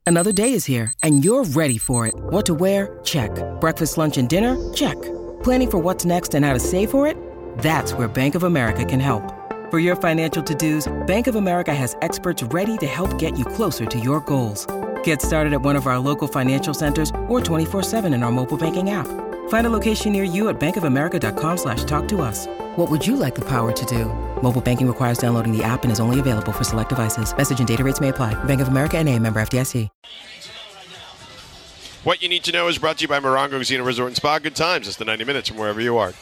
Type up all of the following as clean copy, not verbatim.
Another day is here, and you're ready for it. What to wear? Check. Breakfast, lunch, and dinner? Check. Planning for what's next and how to save for it? That's where Bank of America can help. For your financial to-dos, Bank of America has experts ready to help get you closer to your goals. Get started at one of our local financial centers or 24/7 in our mobile banking app. Find a location near you at bankofamerica.com/talktous. What would you like the power to do? Mobile banking requires downloading the app and is only available for select devices. Message and data rates may apply. Bank of America N.A., member FDIC. What you need to know is brought to you by Morongo Casino Resort and Spa. Good times. Just the 90 minutes from wherever you are.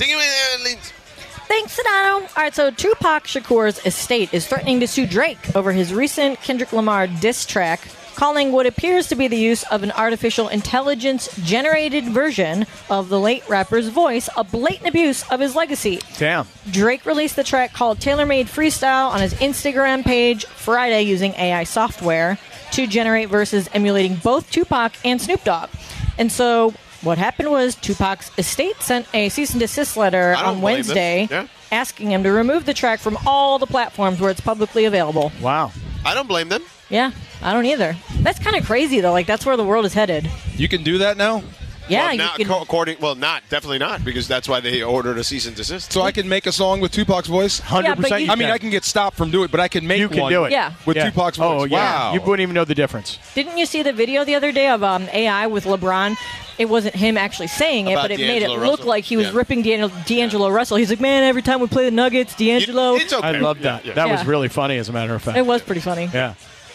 Thanks, Sedano. All right, so Tupac Shakur's estate is threatening to sue Drake over his recent Kendrick Lamar diss track, calling what appears to be the use of an artificial intelligence-generated version of the late rapper's voice a blatant abuse of his legacy. Damn. Drake released the track called Tailor-Made Freestyle on his Instagram page Friday using AI software to generate verses emulating both Tupac and Snoop Dogg. And so what happened was Tupac's estate sent a cease and desist letter on Wednesday asking him to remove the track from all the platforms where it's publicly available. Wow. I don't blame them. Yeah, I don't either. That's kind of crazy, though. Like, that's where the world is headed. You can do that now? Yeah, definitely not, because that's why they ordered a cease and desist. So I can make a song with Tupac's voice? 100%. I mean, I can get stopped from doing it, but I can make You can one do it. Yeah. with Tupac's voice. Oh, yeah. Wow. You wouldn't even know the difference. Didn't you see the video the other day of AI with LeBron? It wasn't him actually saying it, About but it made it D'Angelo look Russell? like he was Yeah. ripping D'Angelo Russell. He's like, man, every time we play the Nuggets, D'Angelo. It's okay. I love that. Yeah. That was Yeah. really funny, as a matter of fact. It was pretty funny. Yeah.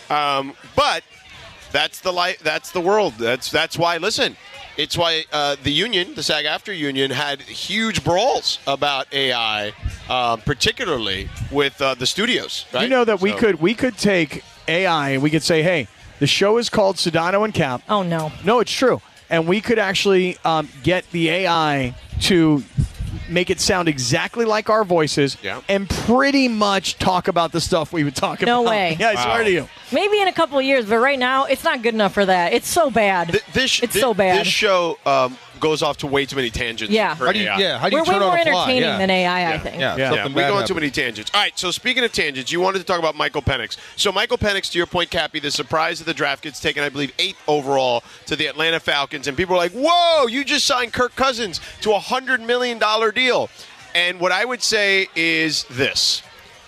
But that's the light. That's the world. That's why. Listen, it's why the union, the SAG-AFTRA union, had huge brawls about AI, particularly with the studios. Right? You know that we could take AI and we could say, hey, the show is called Sedano and Cap. Oh, no. No, it's true. And we could actually get the AI to make it sound exactly like our voices and pretty much talk about the stuff we would talk about. No way. Yeah, I swear to you. Maybe in a couple of years, but right now, it's not good enough for that. It's so bad. It's so bad. This show goes off to way too many tangents. Yeah. for How do you, AI. yeah, how do you We're way turn on more a fly? entertaining Yeah. than AI, I think. Yeah, Yeah, something we bad go into happens. too many tangents. All right, so speaking of tangents, you wanted to talk about Michael Penix. So Michael Penix, to your point, Cappy, the surprise of the draft gets taken, I believe, 8th overall to the Atlanta Falcons. And people are like, whoa, you just signed Kirk Cousins to a $100 million deal. And what I would say is this.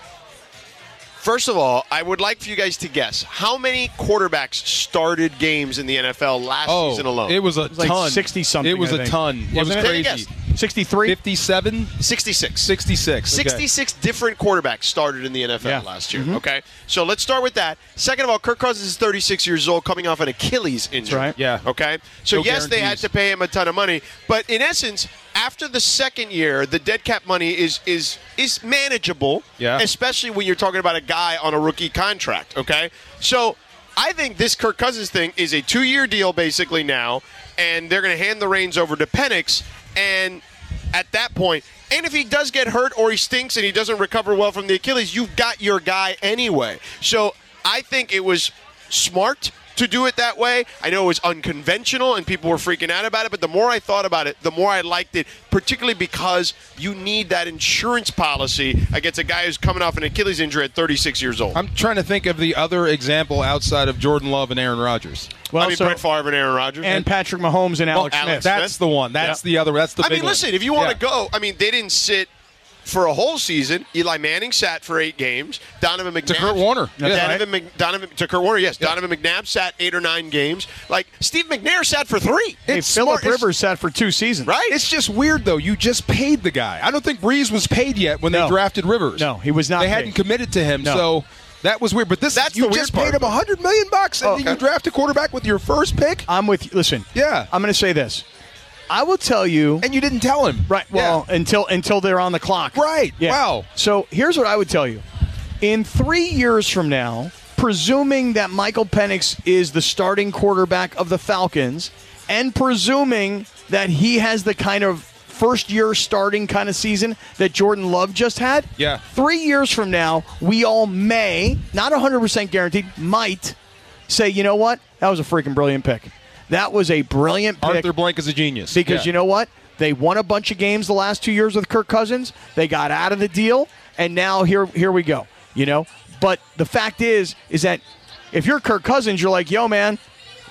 First of all, I would like for you guys to guess how many quarterbacks started games in the NFL last season alone. It was a like ton. 60-something, It was I a think. ton. It was Wasn't it? Take a crazy. guess. 63? 57? 66. 66. Okay. 66 different quarterbacks started in the NFL last year. Okay, so let's start with that. Second of all, Kirk Cousins is 36 years old, coming off an Achilles injury. right. Yeah. Okay, so No yes, they had guarantees. to pay him a ton of money, but in essence, after the second year, the dead cap money is manageable. Yeah. Especially when you're talking about a guy on a rookie contract. Okay, so I think this Kirk Cousins thing is a 2-year deal basically now, and they're going to hand the reins over to Penix, and at that point, and if he does get hurt or he stinks and he doesn't recover well from the Achilles, you've got your guy anyway. So I think it was smart to do it that way. I know it was unconventional and people were freaking out about it, but the more I thought about it, the more I liked it, particularly because you need that insurance policy against a guy who's coming off an Achilles injury at 36 years old. I'm trying to think of the other example outside of Jordan Love and Aaron Rodgers. Well, I mean, so- Brett Favre and Aaron Rodgers. and Patrick Mahomes and Alex Alex Smith. Smith. That's the one. That's the other. That's the I big mean, one. listen, if you want to Yeah. go, I mean, they didn't sit for a whole season. Eli Manning sat for 8 games. Donovan McNabb. To Kurt Warner. That's To Kurt Warner, yes. Donovan McNabb sat 8 or 9 games. Like, Steve McNair sat for 3. Hey, It's Phillip smart. Rivers sat for 2 seasons. Right? It's just weird, though. You just paid the guy. I don't think Breeze was paid yet when No. they drafted Rivers. No, he was not They paid. hadn't committed to him, No. so that was weird. But this, That's you the weird just part. paid him $100 million, and then you draft a quarterback with your first pick, I'm with you. Listen. Yeah. I'm going to say this. I will tell you. and you didn't tell him. Right. Well, until they're on the clock. Right. Yeah. Wow. So here's what I would tell you. In 3 years from now, presuming that Michael Penix is the starting quarterback of the Falcons, and presuming that he has the kind of first-year starting kind of season that Jordan Love just had, Yeah. 3 years from now, we all may, not 100% guaranteed, might say, you know what? That was a freaking brilliant pick. That was a brilliant pick. Arthur Blank is a genius. Because you know what? They won a bunch of games the last 2 years with Kirk Cousins. They got out of the deal, and now here we go. You know? But the fact is that if you're Kirk Cousins, you're like, yo, man,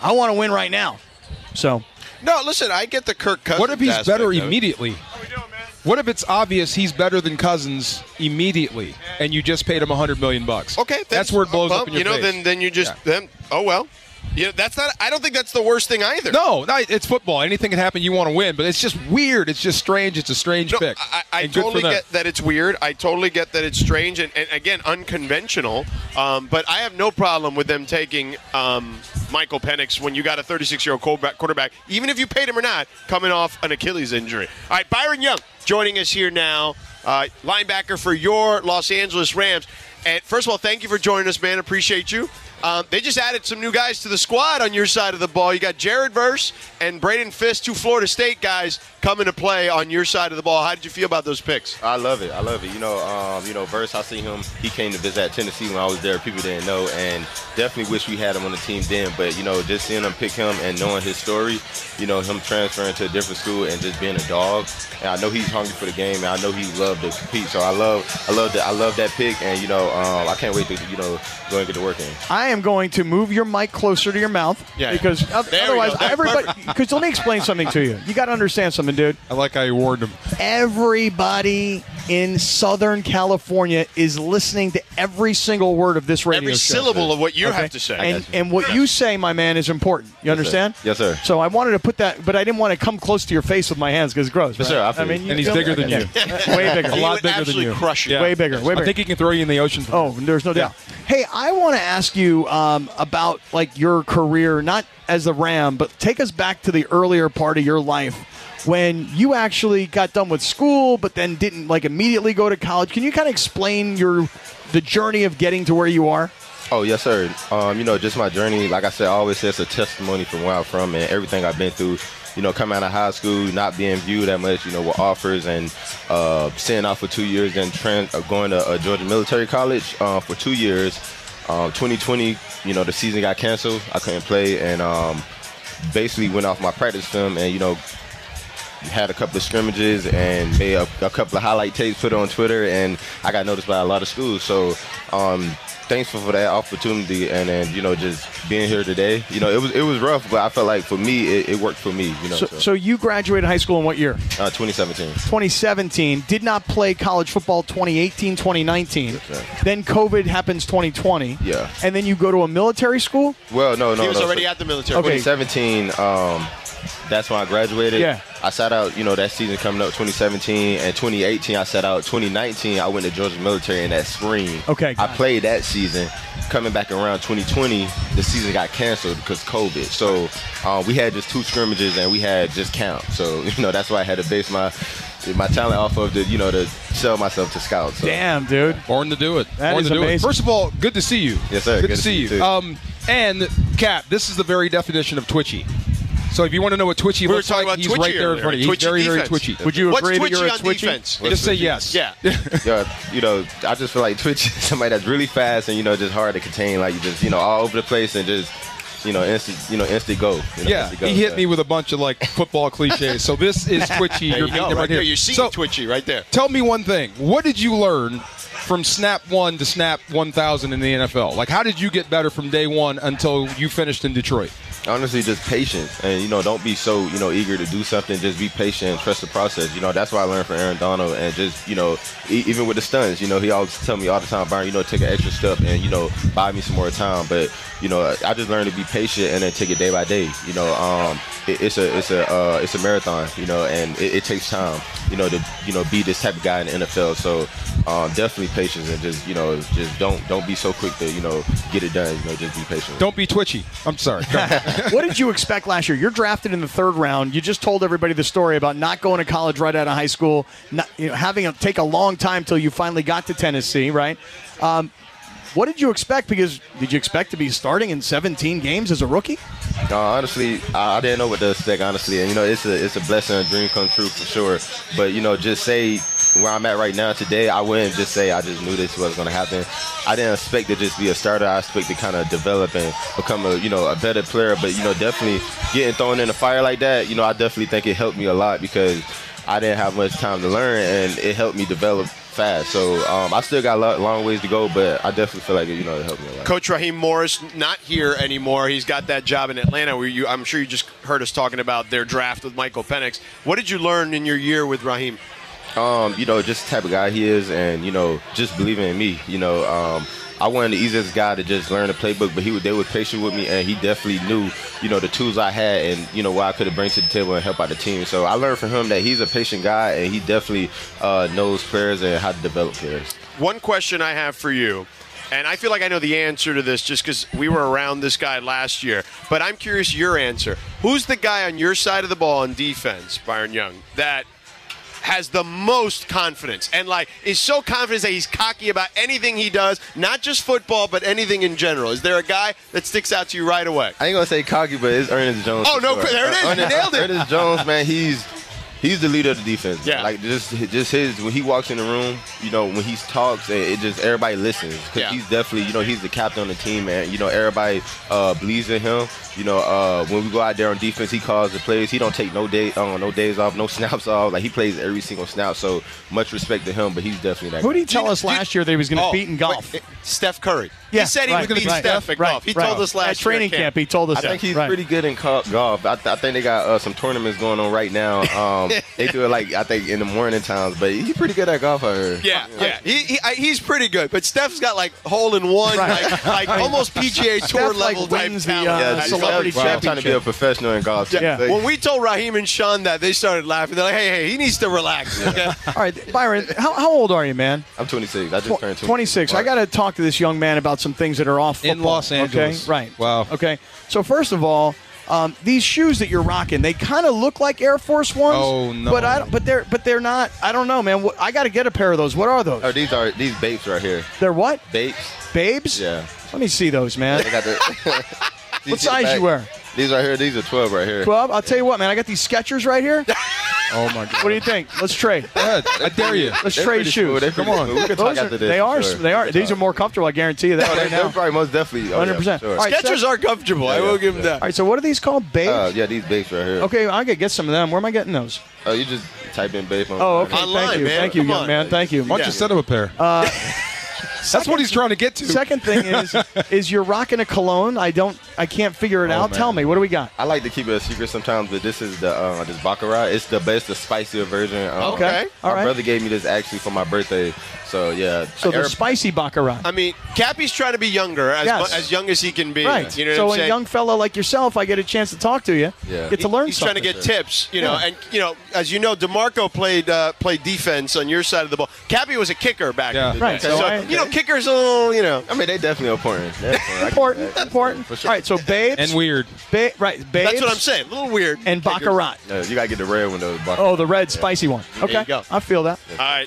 I want to win right now. So. No, listen, I get the Kirk Cousins. What if he's aspect better of it. immediately? What if it's obvious he's better than Cousins immediately, and you just paid him $100 million? Okay, that's where it blows up in your face. Then you just oh well. That's not. I don't think that's the worst thing either. No, it's football. Anything can happen. You want to win, but it's just weird. It's just strange. It's a strange pick. I totally get that it's weird. I totally get that it's strange and again unconventional. But I have no problem with them taking Michael Penix when you got a 36-year-old quarterback, even if you paid him or not, coming off an Achilles injury. All right, Byron Young joining us here now, linebacker for your Los Angeles Rams. And first of all, thank you for joining us, man. Appreciate you. They just added some new guys to the squad on your side of the ball. You got Jared Verse and Braden Fisk, two Florida State guys, coming to play on your side of the ball. How did you feel about those picks? I love it. You know, Verse, I seen him. He came to visit at Tennessee when I was there. People didn't know, and definitely wish we had him on the team then. But, you know, just seeing them pick him and knowing his story, you know, him transferring to a different school and just being a dog. And I know he's hungry for the game, and I know he loved to compete. So I love that pick, and, you know, I can't wait to, you know, go and get to work in. I am going to move your mic closer to your mouth because otherwise everybody – because let me explain something to you. You got to understand something, dude. I like how you warned him. Everybody in Southern California is listening to every single word of this radio every show. syllable of what you have to say. And what you say, my man, is important. You understand? Yes, sir. So I wanted to put that, but I didn't want to come close to your face with my hands because it's gross. Yes, right? sir. I mean, and he's bigger than you. Way bigger. A lot bigger than you. Crush you. Yeah. Way bigger. Way bigger. I think he can throw you in the ocean. Oh, there's no doubt. Hey, I want to ask you about like your career, not as a Ram, but take us back to the earlier part of your life when you actually got done with school, but then didn't like immediately go to college. Can you kind of explain the journey of getting to where you are? Oh, yes, sir. You know, just my journey. Like I said, I always say it's a testimony from where I'm from and everything I've been through. You know, coming out of high school, not being viewed that much, you know, with offers and staying out for 2 years, then going to Georgia Military College for 2 years. 2020, you know, the season got canceled. I couldn't play and basically went off my practice film and, you know, had a couple of scrimmages and made a couple of highlight tapes put on Twitter, and I got noticed by a lot of schools. So thankful for that opportunity, and then, you know, just being here today. You know, it was rough, but I felt like for me, it worked for me. You know. So you graduated high school in what year? 2017. 2017. Did not play college football 2018, 2019. Yes, then COVID happens 2020. Yeah. And then you go to a military school? Well, no. He was already at the military. Okay. 2017. That's when I graduated. Yeah. I sat out, you know, that season coming up 2017 and 2018 I sat out. 2019 I went to Georgia Military in that spring. Okay. I played that season. Coming back around 2020, the season got canceled because COVID. So we had just 2 scrimmages and we had just camp. So, you know, that's why I had to base my talent off of to sell myself to scouts. So. Damn, dude. Born to do it. That is amazing. First of all, good to see you. Yes, sir. Good to see you. Too. And Cap, this is the very definition of twitchy. So if you want to know what twitchy looks like, he's right there in front of you. He's very, very twitchy. Would you agree that What's you're twitchy a twitchy? on defense? Just say yes. Yeah. Yeah, you know, I just feel like Twitch is somebody that's really fast and, you know, just hard to contain. Like, you just, you know, all over the place and just, you know, instant go. You know, Yeah, instant go, he hit me with a bunch of, like, football cliches. So this is twitchy. There You're you meeting go. him Right there. here. You see So twitchy right there. tell me one thing. What did you learn from snap 1 to snap 1,000 in the NFL? Like, how did you get better from day one until you finished in Detroit? Honestly, just patience, and, you know, don't be so, you know, eager to do something. Just be patient and trust the process. You know, that's what I learned from Aaron Donald, and just, you know, even with the stunts, you know, he always tell me all the time, Byron, you know, take an extra step and, you know, buy me some more time. But, you know, I just learned to be patient and then take it day by day. You know, it's a marathon, you know, and it takes time, you know, to, you know, be this type of guy in the NFL. So definitely patience and just, you know, just don't be so quick to, you know, get it done. You know, just be patient. Don't be twitchy. I'm sorry. Go ahead. What did you expect last year? You're drafted in the 3rd round. You just told everybody the story about not going to college right out of high school, not, you know, having to take a long time till you finally got to Tennessee, right? What did you expect? Because did you expect to be starting in 17 games as a rookie? No, honestly, I didn't know what to expect, honestly. And, you know, it's a blessing and a dream come true for sure. But, you know, just say where I'm at right now today, I wouldn't just say I just knew this was going to happen. I didn't expect to just be a starter. I expect to kind of develop and become a better player. But, you know, definitely getting thrown in the fire like that, you know, I definitely think it helped me a lot because I didn't have much time to learn, and it helped me develop fast. So I still got a long ways to go, but I definitely feel like it helped me a lot. Coach Raheem Morris not here anymore. He's got that job in Atlanta where I'm sure you just heard us talking about their draft with Michael Penix. What did you learn in your year with Raheem? Just the type of guy he is, and just believing in me. I wasn't the easiest guy to just learn the playbook, but they were patient with me, and he definitely knew, the tools I had and, what I could have bring to the table and help out the team. So I learned from him that he's a patient guy, and he definitely knows players and how to develop players. One question I have for you, and I feel like I know the answer to this just because we were around this guy last year, but I'm curious your answer. Who's the guy on your side of the ball on defense, Byron Young, that has the most confidence and is so confident that he's cocky about anything he does, not just football, but anything in general? Is there a guy that sticks out to you right away? I ain't gonna say cocky, but it's Ernest Jones. Oh no, sure. there it is. You nailed it. Ernest Jones, man, he's the leader of the defense. Yeah. Just his when he walks in the room, when he talks, it just everybody listens because he's definitely he's the captain on the team, man. Everybody believes in him. When we go out there on defense, he calls the plays. He don't take no days off, no snaps off. He plays every single snap. So much respect to him, but he's definitely that guy. Who did he tell us last year that he was going to beat in golf? Steph Curry. Yeah, he said he was going to beat Steph at golf. He told us last at training year camp. He told us I think he's pretty good in golf. I think they got some tournaments going on right now. They do it I think in the morning times, but he's pretty good at golf. I heard. Yeah. He's pretty good, but Steph's got hole in one, almost PGA Tour level type talent. Celebrity I'm trying to be a professional in golf. Yeah. When we told Raheem and Sean that, they started laughing. They're like, hey, he needs to relax. Okay? All right, Byron, how old are you, man? I'm 26. I just turned 26. I got to talk to this young man about some things that are off football. In Los Angeles. Okay? Right. Wow. Okay. So first of all, these shoes that you're rocking, they kind of look like Air Force Ones. Oh no! But they're not. I don't know, man. I got to get a pair of those. What are those? Oh, these Babes right here. They're what? Babes. Babes? Yeah. Let me see those, man. They got What size you wear? These right here. These are 12 right here. 12? I'll tell you what, man. I got these Skechers right here. Oh my God! What do you think? Let's trade. Go ahead. I dare you. Let's trade shoes. Come on. We can talk after this. They are. Sure. They are. These are more comfortable. I guarantee you that. Oh, right they're now. probably most definitely. 100%. Sure. All right, Skechers are comfortable. I will give them that. All right. So what are these called? Babes? Yeah, these Babes right here. Okay, I could get some of them. Where am I getting those? Oh, you just type in Babe. Oh, okay. Online, Thank you. man. Thank you, Come young on. man. Thank you. Why don't you send him a pair? That's what he's trying to get to. Second thing is you're rocking a cologne. I can't figure it out. Man. Tell me, what do we got? I like to keep it a secret sometimes, but this is the this Baccarat. It's the best, the spicier version. Okay. All My right. brother gave me this actually for my birthday. So yeah. So the spicy Baccarat. I mean, Cappy's trying to be younger, as young as he can be. Right. You know So what I'm a saying? young fella like yourself, I get a chance to talk to you. Yeah. Get to learn He's something. trying to get tips, and as you know, DeMarco played defense on your side of the ball. Cappy was a kicker back in the day. Right, so kickers a little, I mean, they definitely important. Important. For sure. All right, so Babes. And weird. Babes. That's what I'm saying. A little weird. And Baccarat. You gotta get the red one though. Oh, the red spicy one. Okay. you go. I feel that. All right.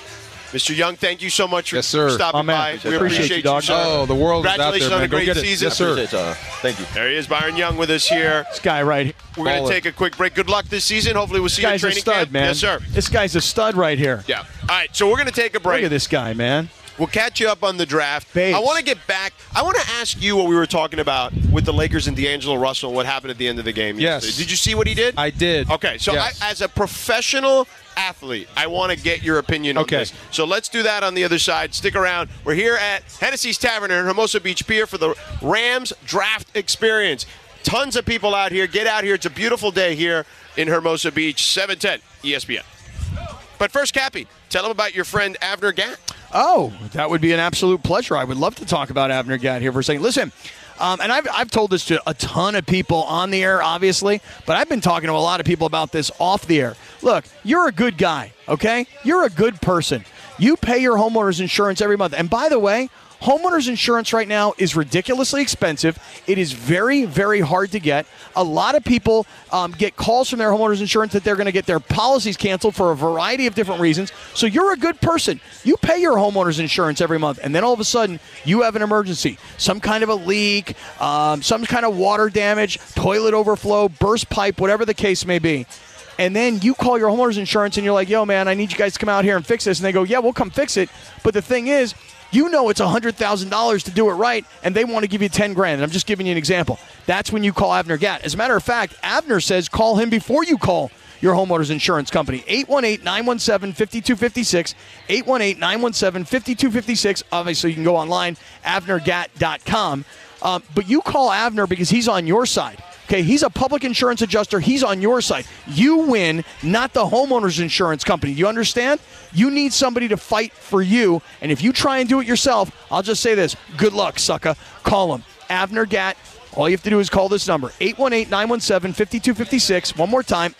Mr. Young, thank you so much for Yes, sir. stopping My by. man. We appreciate you, dog. sir. Oh, the world is out Congratulations there, on man. a Go great get it. season. Yes, sir. Appreciate y'all. Thank you. There he is, Byron Young, with us here. This guy right here. We're going to Baller. take a quick break. Good luck this season. Hopefully we'll see This you at guy's a training stud, camp. man. Yes, sir. This guy's a stud right here. Yeah. All right, so we're going to take a break. Look at this guy, man. We'll catch you up on the draft. Babes. I want to get back. I want to ask you what we were talking about with the Lakers and D'Angelo Russell, what happened at the end of the game yesterday. Yes. Did you see what he did? I did. Okay, so Yes. as a professional athlete, I want to get your opinion on Okay. this. So let's do that on the other side. Stick around. We're here at Hennessy's Tavern in Hermosa Beach Pier for the Rams Draft Experience. Tons of people out here. Get out here. It's a beautiful day here in Hermosa Beach. 710 ESPN. But first, Cappy, tell them about your friend Avner Gatt. Oh, that would be an absolute pleasure. I would love to talk about Avner Gatt here for a second. Listen, and I've told this to a ton of people on the air, obviously, but I've been talking to a lot of people about this off the air. Look, you're a good guy, okay? You're a good person. You pay your homeowner's insurance every month. And by the way, homeowners insurance right now is ridiculously expensive. It is very, very hard to get. A lot of people get calls from their homeowners insurance that they're going to get their policies canceled for a variety of different reasons. So you're a good person. You pay your homeowners insurance every month, and then all of a sudden you have an emergency, some kind of a leak, some kind of water damage, toilet overflow, burst pipe, whatever the case may be. And then you call your homeowners insurance and you're like, yo, man, I need you guys to come out here and fix this. And they go, yeah, we'll come fix it. But the thing is, you know it's $100,000 to do it right, and they want to give you $10,000. And I'm just giving you an example. That's when you call Avner Gatt. As a matter of fact, Avner says call him before you call your homeowner's insurance company. 818-917-5256. 818-917-5256. Obviously, you can go online, avnergat.com. But you call Avner because he's on your side. Okay, he's a public insurance adjuster. He's on your side. You win, not the homeowner's insurance company. You understand? You need somebody to fight for you. And if you try and do it yourself, I'll just say this. Good luck, sucker. Call him. Avner Gat. All you have to do is call this number. 818-917-5256. One more time.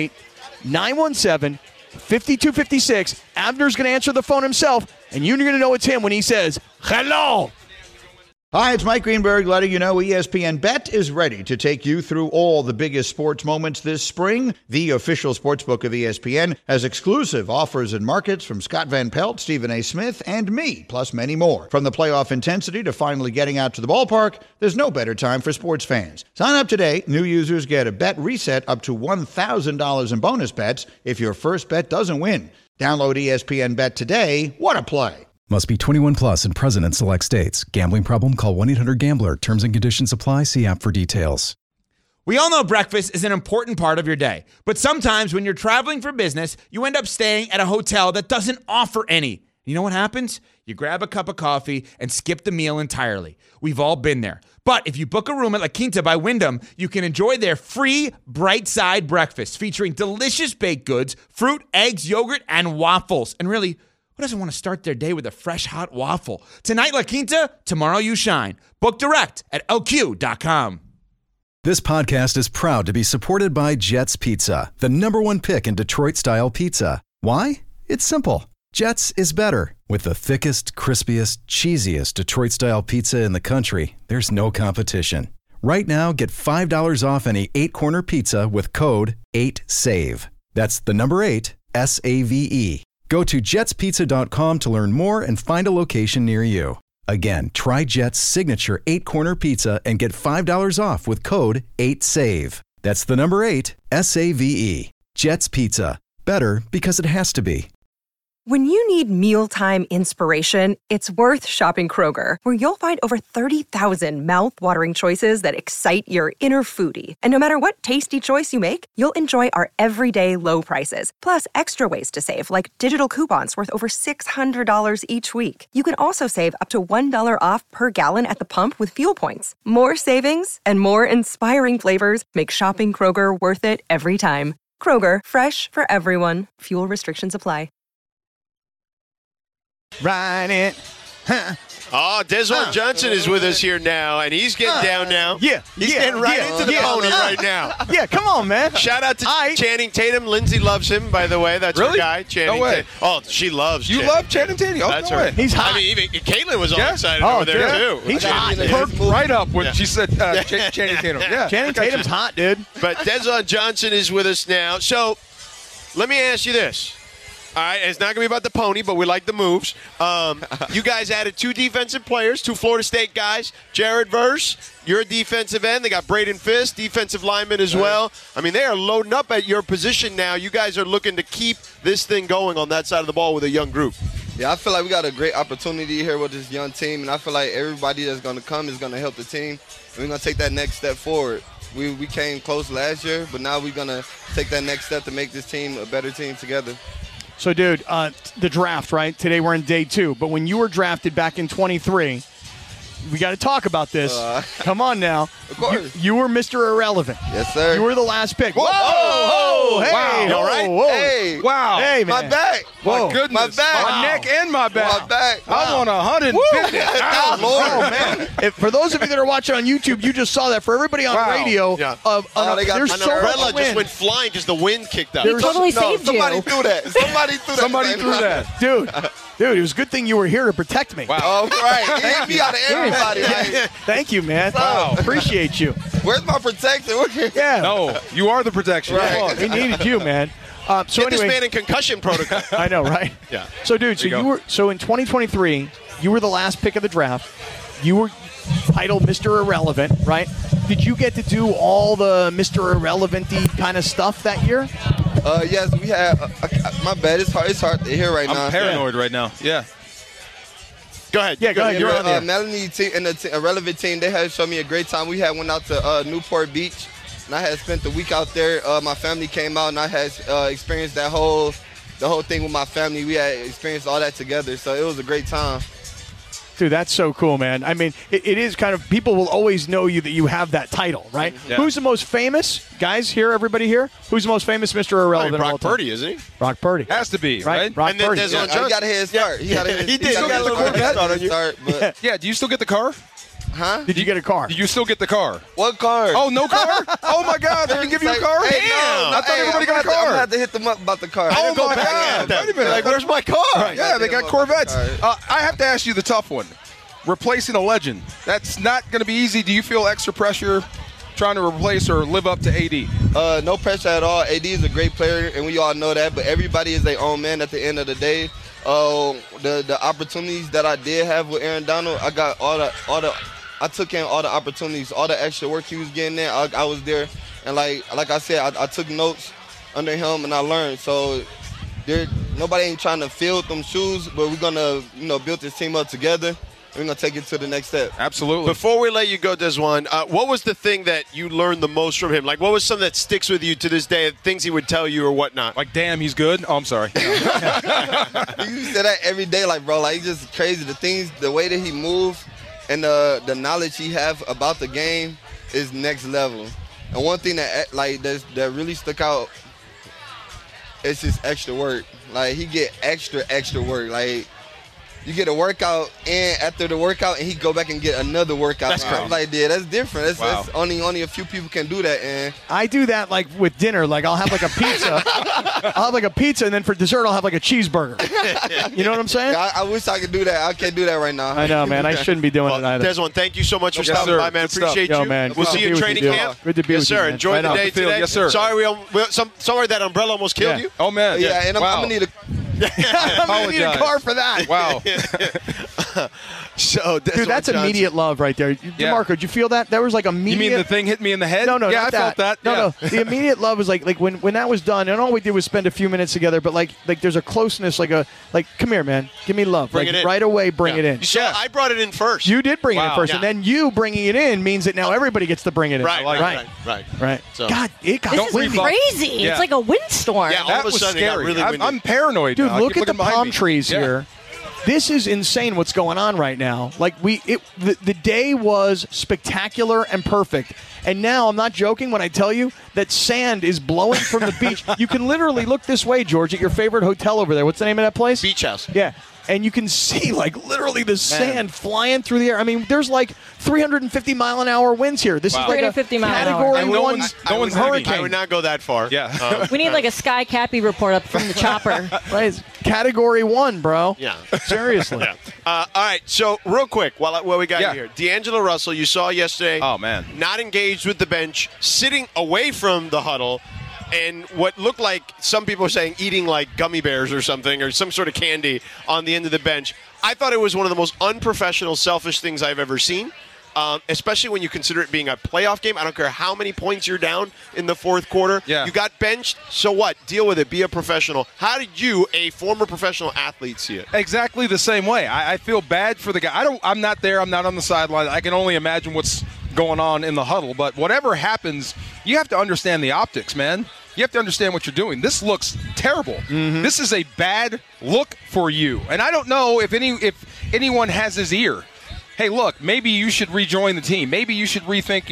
818-917-5256. Avner's going to answer the phone himself, and you're going to know it's him when he says, hello. Hi, it's Mike Greenberg letting you know ESPN Bet is ready to take you through all the biggest sports moments this spring. The official sportsbook of ESPN has exclusive offers and markets from Scott Van Pelt, Stephen A. Smith, and me, plus many more. From the playoff intensity to finally getting out to the ballpark, there's no better time for sports fans. Sign up today. New users get a bet reset up to $1,000 in bonus bets if your first bet doesn't win. Download ESPN Bet today. What a play. Must be 21 plus and present in select states. Gambling problem? Call 1-800-GAMBLER. Terms and conditions apply. See app for details. We all know breakfast is an important part of your day. But sometimes when you're traveling for business, you end up staying at a hotel that doesn't offer any. You know what happens? You grab a cup of coffee and skip the meal entirely. We've all been there. But if you book a room at La Quinta by Wyndham, you can enjoy their free Bright Side breakfast featuring delicious baked goods, fruit, eggs, yogurt, and waffles. And really, who doesn't want to start their day with a fresh, hot waffle? Tonight, La Quinta, tomorrow you shine. Book direct at LQ.com. This podcast is proud to be supported by Jets Pizza, the #1 pick in Detroit-style pizza. Why? It's simple. Jets is better. With the thickest, crispiest, cheesiest Detroit-style pizza in the country, there's no competition. Right now, get $5 off any 8-corner pizza with code 8SAVE. That's the number 8, S-A-V-E. Go to jetspizza.com to learn more and find a location near you. Again, try Jet's signature 8-corner pizza and get $5 off with code 8SAVE. That's the number 8, S-A-V-E. Jet's Pizza. Better because it has to be. When you need mealtime inspiration, it's worth shopping Kroger, where you'll find over 30,000 mouth-watering choices that excite your inner foodie. And no matter what tasty choice you make, you'll enjoy our everyday low prices, plus extra ways to save, like digital coupons worth over $600 each week. You can also save up to $1 off per gallon at the pump with fuel points. More savings and more inspiring flavors make shopping Kroger worth it every time. Kroger, fresh for everyone. Fuel restrictions apply. Ride it. Huh. Oh, Deshaun Johnson is with us here now, and he's getting down now. Yeah. He's getting right into the pony right now. Yeah, come on, man. Shout out to Channing Tatum. Lindsay loves him, by the way. That's her guy, Channing No way. Tatum. Oh, she loves You Channing. love Channing Tatum? Oh, That's no her. way. He's hot. I mean, even Caitlin was all excited Oh, over there, yeah. too. He's hot. Perked right up when she said Channing Tatum. Yeah. Channing Tatum's hot, dude. But Deshaun Johnson is with us now. So let me ask you this. All right, it's not going to be about the pony, but we like the moves. You guys added 2 defensive players, 2 Florida State guys. Jared Verse, you're a defensive end. They got Braden Fisk, defensive lineman as well. I mean, they are loading up at your position now. You guys are looking to keep this thing going on that side of the ball with a young group. Yeah, I feel like we got a great opportunity here with this young team, and I feel like everybody that's going to come is going to help the team, and we're going to take that next step forward. We came close last year, but now we're going to take that next step to make this team a better team together. So, dude, the draft, right? Today we're in day 2. But when you were drafted back in 23, we got to talk about this. Come on now. Of course. You were Mr. Irrelevant. Yes, sir. You were the last pick. Whoa! Whoa! Hey! Wow. Whoa, All right? whoa. Hey! Wow. Hey, man. My back! Whoa. My goodness. My back. My neck and my back. My back. I want 150. Oh, Lord. Oh, man. For those of you that are watching on YouTube, you just saw that. For everybody on radio, Yeah. They got there's An so much umbrella just wind. went flying because the wind kicked up. He totally saved somebody you. threw that. Somebody threw that. Somebody threw that. Dude, it was a good thing you were here to protect me. Wow. All right. Ain't me out of everybody. Like, Thank you, man. Wow. Appreciate you. where's my protection? Yeah. No, you are the protection. Right. Come on. We needed you, man. So Get anyway, this man in concussion protocol. I know, right? Yeah. So, dude, There you go. so in 2023, you were the last pick of the draft. You were titled Mr. Irrelevant, right? Did you get to do all the Mr. Irrelevant-y kind of stuff that year? Yes, we had. My bad. It's hard to hear right now. I'm paranoid right now. Yeah. Go ahead. Yeah, go ahead. You're on there. Melanie team and the Irrelevant team, they had showed me a great time. We went out to Newport Beach, and I had spent the week out there. My family came out, and I had experienced the whole thing with my family. We had experienced all that together, so it was a great time. Dude, that's so cool, man. I mean, it is kind of, people will always know you that you have that title, right? Yeah. Who's the most famous? Guys here, everybody here? Who's the most famous Mr. Irrelevant? Brock of all time? Purdy, isn't he? Brock Purdy. Has to be, right? Brock And then Purdy. Desmond He got a head start. He got a head He did. He He got a little head Corvette. start, but Yeah, do you still get the car? huh? Did you get a car? Do you still get the car? What car? Oh, no car? Oh, my God. They can give you a car? Hey, no, I thought everybody got a car. I'm gonna have to hit them up about the car. Oh, Go my back God. at them. Wait a minute. Like, where's my car? Yeah, they got Corvettes. I have to ask you the tough one. Replacing a legend. That's not going to be easy. Do you feel extra pressure trying to replace or live up to AD? No pressure at all. AD is a great player, and we all know that. But everybody is their own man at the end of the day. The opportunities that I did have with Aaron Donald, I got I took in all the opportunities, all the extra work he was getting in. I was there, and like I said, I took notes under him, and I learned. So nobody ain't trying to fill them shoes, but we're gonna build this team up together. We're going to take it to the next step. Absolutely. Before we let you go, Desjuan, what was the thing that you learned the most from him? Like, what was something that sticks with you to this day, things he would tell you or whatnot? Like, damn, he's good? Oh, I'm sorry. You say that every day, like, bro, like, he's just crazy. The way that he moves and the knowledge he have about the game is next level. And one thing that really stuck out is his extra work. Like, he get extra work. Like, you get a workout, and after the workout, and he go back and get another workout. That's crazy. I'm like, yeah, that's different. Wow. That's only a few people can do that. And I do that like with dinner. Like I'll have like a pizza. I'll have like a pizza, and then for dessert I'll have like a cheeseburger. You know what I'm saying? I wish I could do that. I can't do that right now. I know, man. I shouldn't be doing it either. Desjuan, thank you so much for Yes, stopping sir. by, man. Good stuff. Appreciate Yo, you. man. We'll Good see to you be in with training you, camp. Good to be yes, with you, sir. man. Enjoy Right the on. day The field. today. Yes, sir. Sorry that umbrella almost killed you. Oh, man. Yeah, and I'm Wow. going to need a I'm gonna need a Apologize. car for that. Wow. So, Dude, that's immediate love right there. Yeah. DeMarco, did you feel that? That was like immediate. You mean the thing hit me in the head? No, Yeah, not I felt that. No, Yeah. The immediate love was like when that was done, and all we did was spend a few minutes together. But like there's a closeness, like come here, man, give me love. Bring like, it in. right away, bring it in. So I brought it in first. You did bring it in Wow. first, Yeah. and then you bringing it in means that now everybody gets to bring it in. Right. So- God, it got This is windy. crazy. Yeah. It's like a windstorm. Yeah, all That of a was sudden it got scary. really windy. I'm paranoid Dude, now. I look keep at the looking behind palm me. trees Yeah. here. This is insane what's going on right now. Like the day was spectacular and perfect. And now I'm not joking when I tell you that sand is blowing from the beach. You can literally look this way, George, at your favorite hotel over there. What's the name of that place? Beach House. Yeah. And you can see like literally the sand flying through the air. I mean, there's like 350-mile-an-hour winds here. This is like a 350 mile an hour. category And no one one's leaving. hurricane. I would not go that far. Yeah. We need like a Sky Cappy report up from the chopper. Right, it's category 1, bro. Yeah. Seriously. All right. So real quick, while we got you here, D'Angelo Russell, you saw yesterday. Oh, man. Not engaged with the bench, sitting away from the huddle, and what looked like some people are saying eating like gummy bears or something or some sort of candy on the end of the bench. I thought it was one of the most unprofessional, selfish things I've ever seen. Especially when you consider it being a playoff game. I don't care how many points you're down in the fourth quarter. Yeah. You got benched, so what? Deal with it. Be a professional. How did you, a former professional athlete, see it? Exactly the same way. I feel bad for the guy. I'm not there. I'm not on the sideline. I can only imagine what's going on in the huddle. But whatever happens, you have to understand the optics, man. You have to understand what you're doing. This looks terrible. Mm-hmm. This is a bad look for you. And I don't know if anyone has his ear. Hey, look, maybe you should rejoin the team. Maybe you should rethink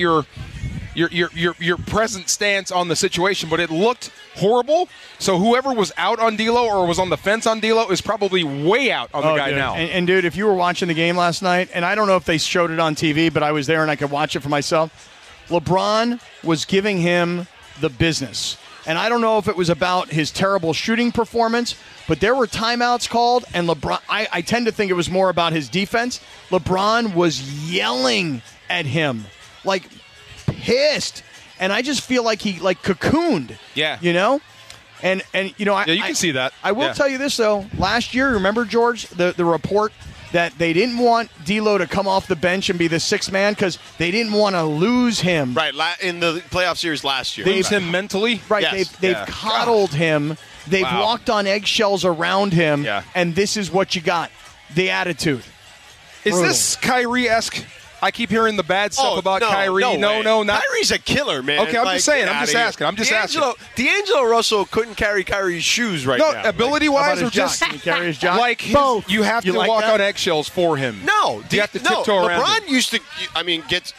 your present stance on the situation. But it looked horrible. So whoever was out on D'Lo or was on the fence on D'Lo is probably way out on the guy dude. now. And dude, if you were watching the game last night, and I don't know if they showed it on TV, but I was there and I could watch it for myself, LeBron was giving him the business. And I don't know if it was about his terrible shooting performance, but there were timeouts called, and LeBron, I tend to think it was more about his defense. LeBron was yelling at him, like pissed. And I just feel like he like cocooned. Yeah. You know? And you know, you can see that. I will Yeah. tell you this though. Last year, remember George, the report that they didn't want D'Lo to come off the bench and be the sixth man because they didn't want to lose him. Right, in the playoff series last year. Lose him mentally? Right, Yes. they've coddled him. They've Wow. walked on eggshells around him. Yeah. And this is what you got: the attitude. Is Brutal. this Kyrie-esque I keep hearing the bad stuff about Kyrie. No, not Kyrie's a killer, man. Okay, I'm just saying. I'm just asking. D'Angelo Russell couldn't carry Kyrie's shoes right now. No, ability-wise, or just Can he carry his jock? like Both. you have to like walk that? on eggshells for him. No, you have to tiptoe around LeBron him. used to. Get.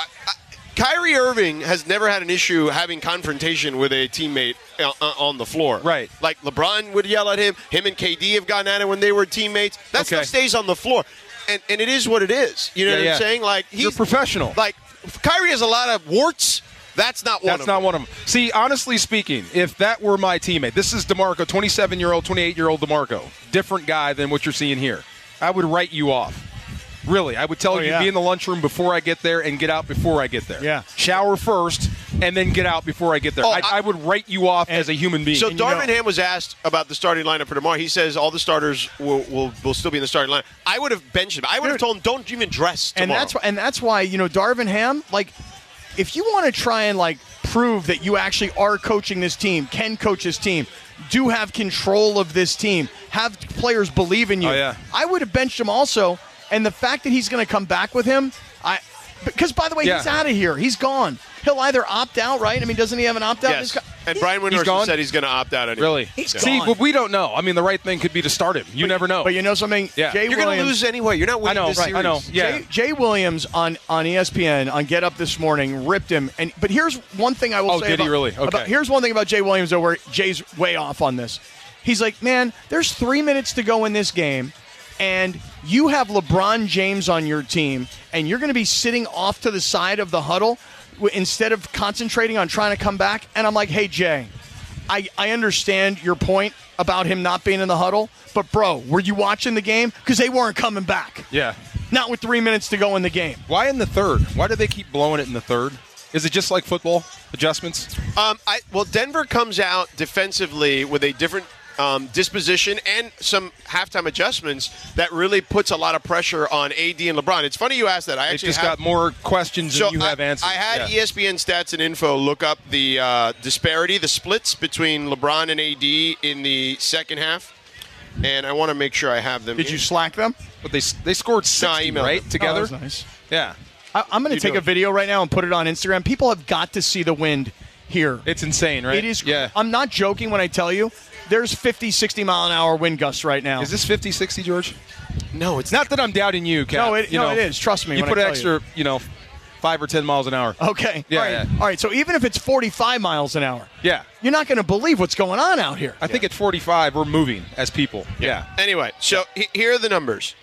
Kyrie Irving has never had an issue having confrontation with a teammate on the floor. Right. Like LeBron would yell at him. Him and KD have gotten at it when they were teammates. That stuff stays on the floor. And it is what it is. You know what I'm saying? Like You're professional. Like Kyrie has a lot of warts. That's not one of them. That's not one of them. See, honestly speaking, if that were my teammate, this is DeMarco, 27-year-old, 28-year-old DeMarco. Different guy than what you're seeing here. I would write you off. Really, I would tell you, be in the lunchroom before I get there and get out before I get there. Yeah. Shower first and then get out before I get there. I would write you off as a human being. So Darvin Ham was asked about the starting lineup for tomorrow. He says all the starters will still be in the starting lineup. I would have benched him. I would have told him, don't even dress tomorrow. And that's why, Darvin Ham, like, if you want to try and, like, prove that you actually are coaching this team, can coach this team, do have control of this team, have players believe in you, I would have benched him also. And the fact that he's going to come back with him, because, by the way, he's out of here. He's gone. He'll either opt out, right? I mean, doesn't he have an opt-out? Yes. And Brian Windhorst said he's going to opt out anyway. Really? He's gone. See, but we don't know. I mean, the right thing could be to start him. You never know. But you know something? Yeah. You're going to lose anyway. You're not winning this series. I know. Yeah. Jay Williams on ESPN on Get Up this morning ripped him. But here's one thing I will say. Did he really? Okay. Here's one thing about Jay Williams, though, where Jay's way off on this. He's like, man, there's 3 minutes to go in this game, and you have LeBron James on your team, and you're going to be sitting off to the side of the huddle instead of concentrating on trying to come back. And I'm like, hey, Jay, I understand your point about him not being in the huddle, but, bro, were you watching the game? Because they weren't coming back. Yeah. Not with 3 minutes to go in the game. Why in the third? Why do they keep blowing it in the third? Is it just like football, adjustments? Well, Denver comes out defensively with a different disposition and some halftime adjustments that really puts a lot of pressure on AD and LeBron. It's funny you asked that. I actually got more questions than you have answers. I had ESPN Stats and Info look up the disparity, the splits between LeBron and AD in the second half, and I want to make sure I have them. Did you slack them? But they scored 60, right, together? Oh, that was nice. Yeah. I'm going to take a video right now and put it on Instagram. People have got to see the wind here. It's insane, right? It is. Yeah. I'm not joking when I tell you there's 50, 60 mile an hour wind gusts right now. Is this 50, 60, George? No, it's not that I'm doubting you, Cap. No, it is. Trust me. You when put I an tell extra, 5 or 10 miles an hour. Okay. Yeah, All right. yeah. All right. So even if it's 45 miles an hour, yeah, you're not going to believe what's going on out here. I think at 45 we're moving as people. Yeah. Anyway, so here are the numbers.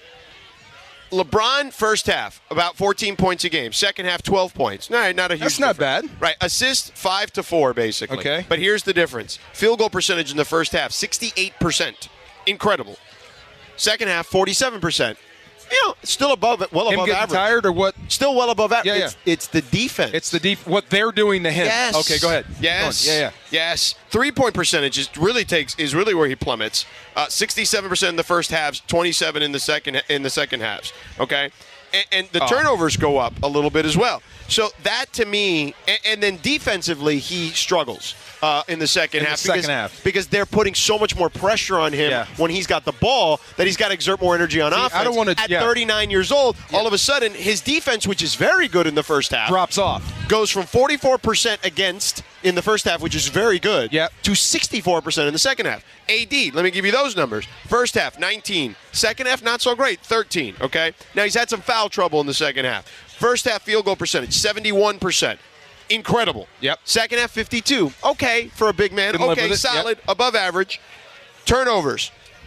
LeBron, first half, about 14 points a game. Second half, 12 points. Not a huge That's not difference. bad. Right. Assist, 5 to 4, basically. Okay. But here's the difference. Field goal percentage in the first half, 68%. Incredible. Second half, 47%. Still above it, well above getting average. Tired or what? Still well above average. Yeah. It's the defense. It's the what they're doing to him. Yes. Okay, go ahead. Yes. Go on. Yeah. Yes. 3-point percentage is really where he plummets. 67% in the first halves, 27 in the second halves. Okay, and the turnovers go up a little bit as well. So that to me, and then defensively he struggles in the second half because they're putting so much more pressure on him when he's got the ball that he's got to exert more energy on offense. I don't want to. At 39 years old, all of a sudden his defense, which is very good in the first half, drops off. Goes from 44% against in the first half, which is very good, to 64% in the second half. AD, let me give you those numbers. First half, 19. Second half, not so great, 13. Okay, now he's had some foul trouble in the second half. First half field goal percentage, 71%. Incredible. Yep. Second half, 52. Okay, for a big man. Can live Okay, with it. solid, above average. Turnovers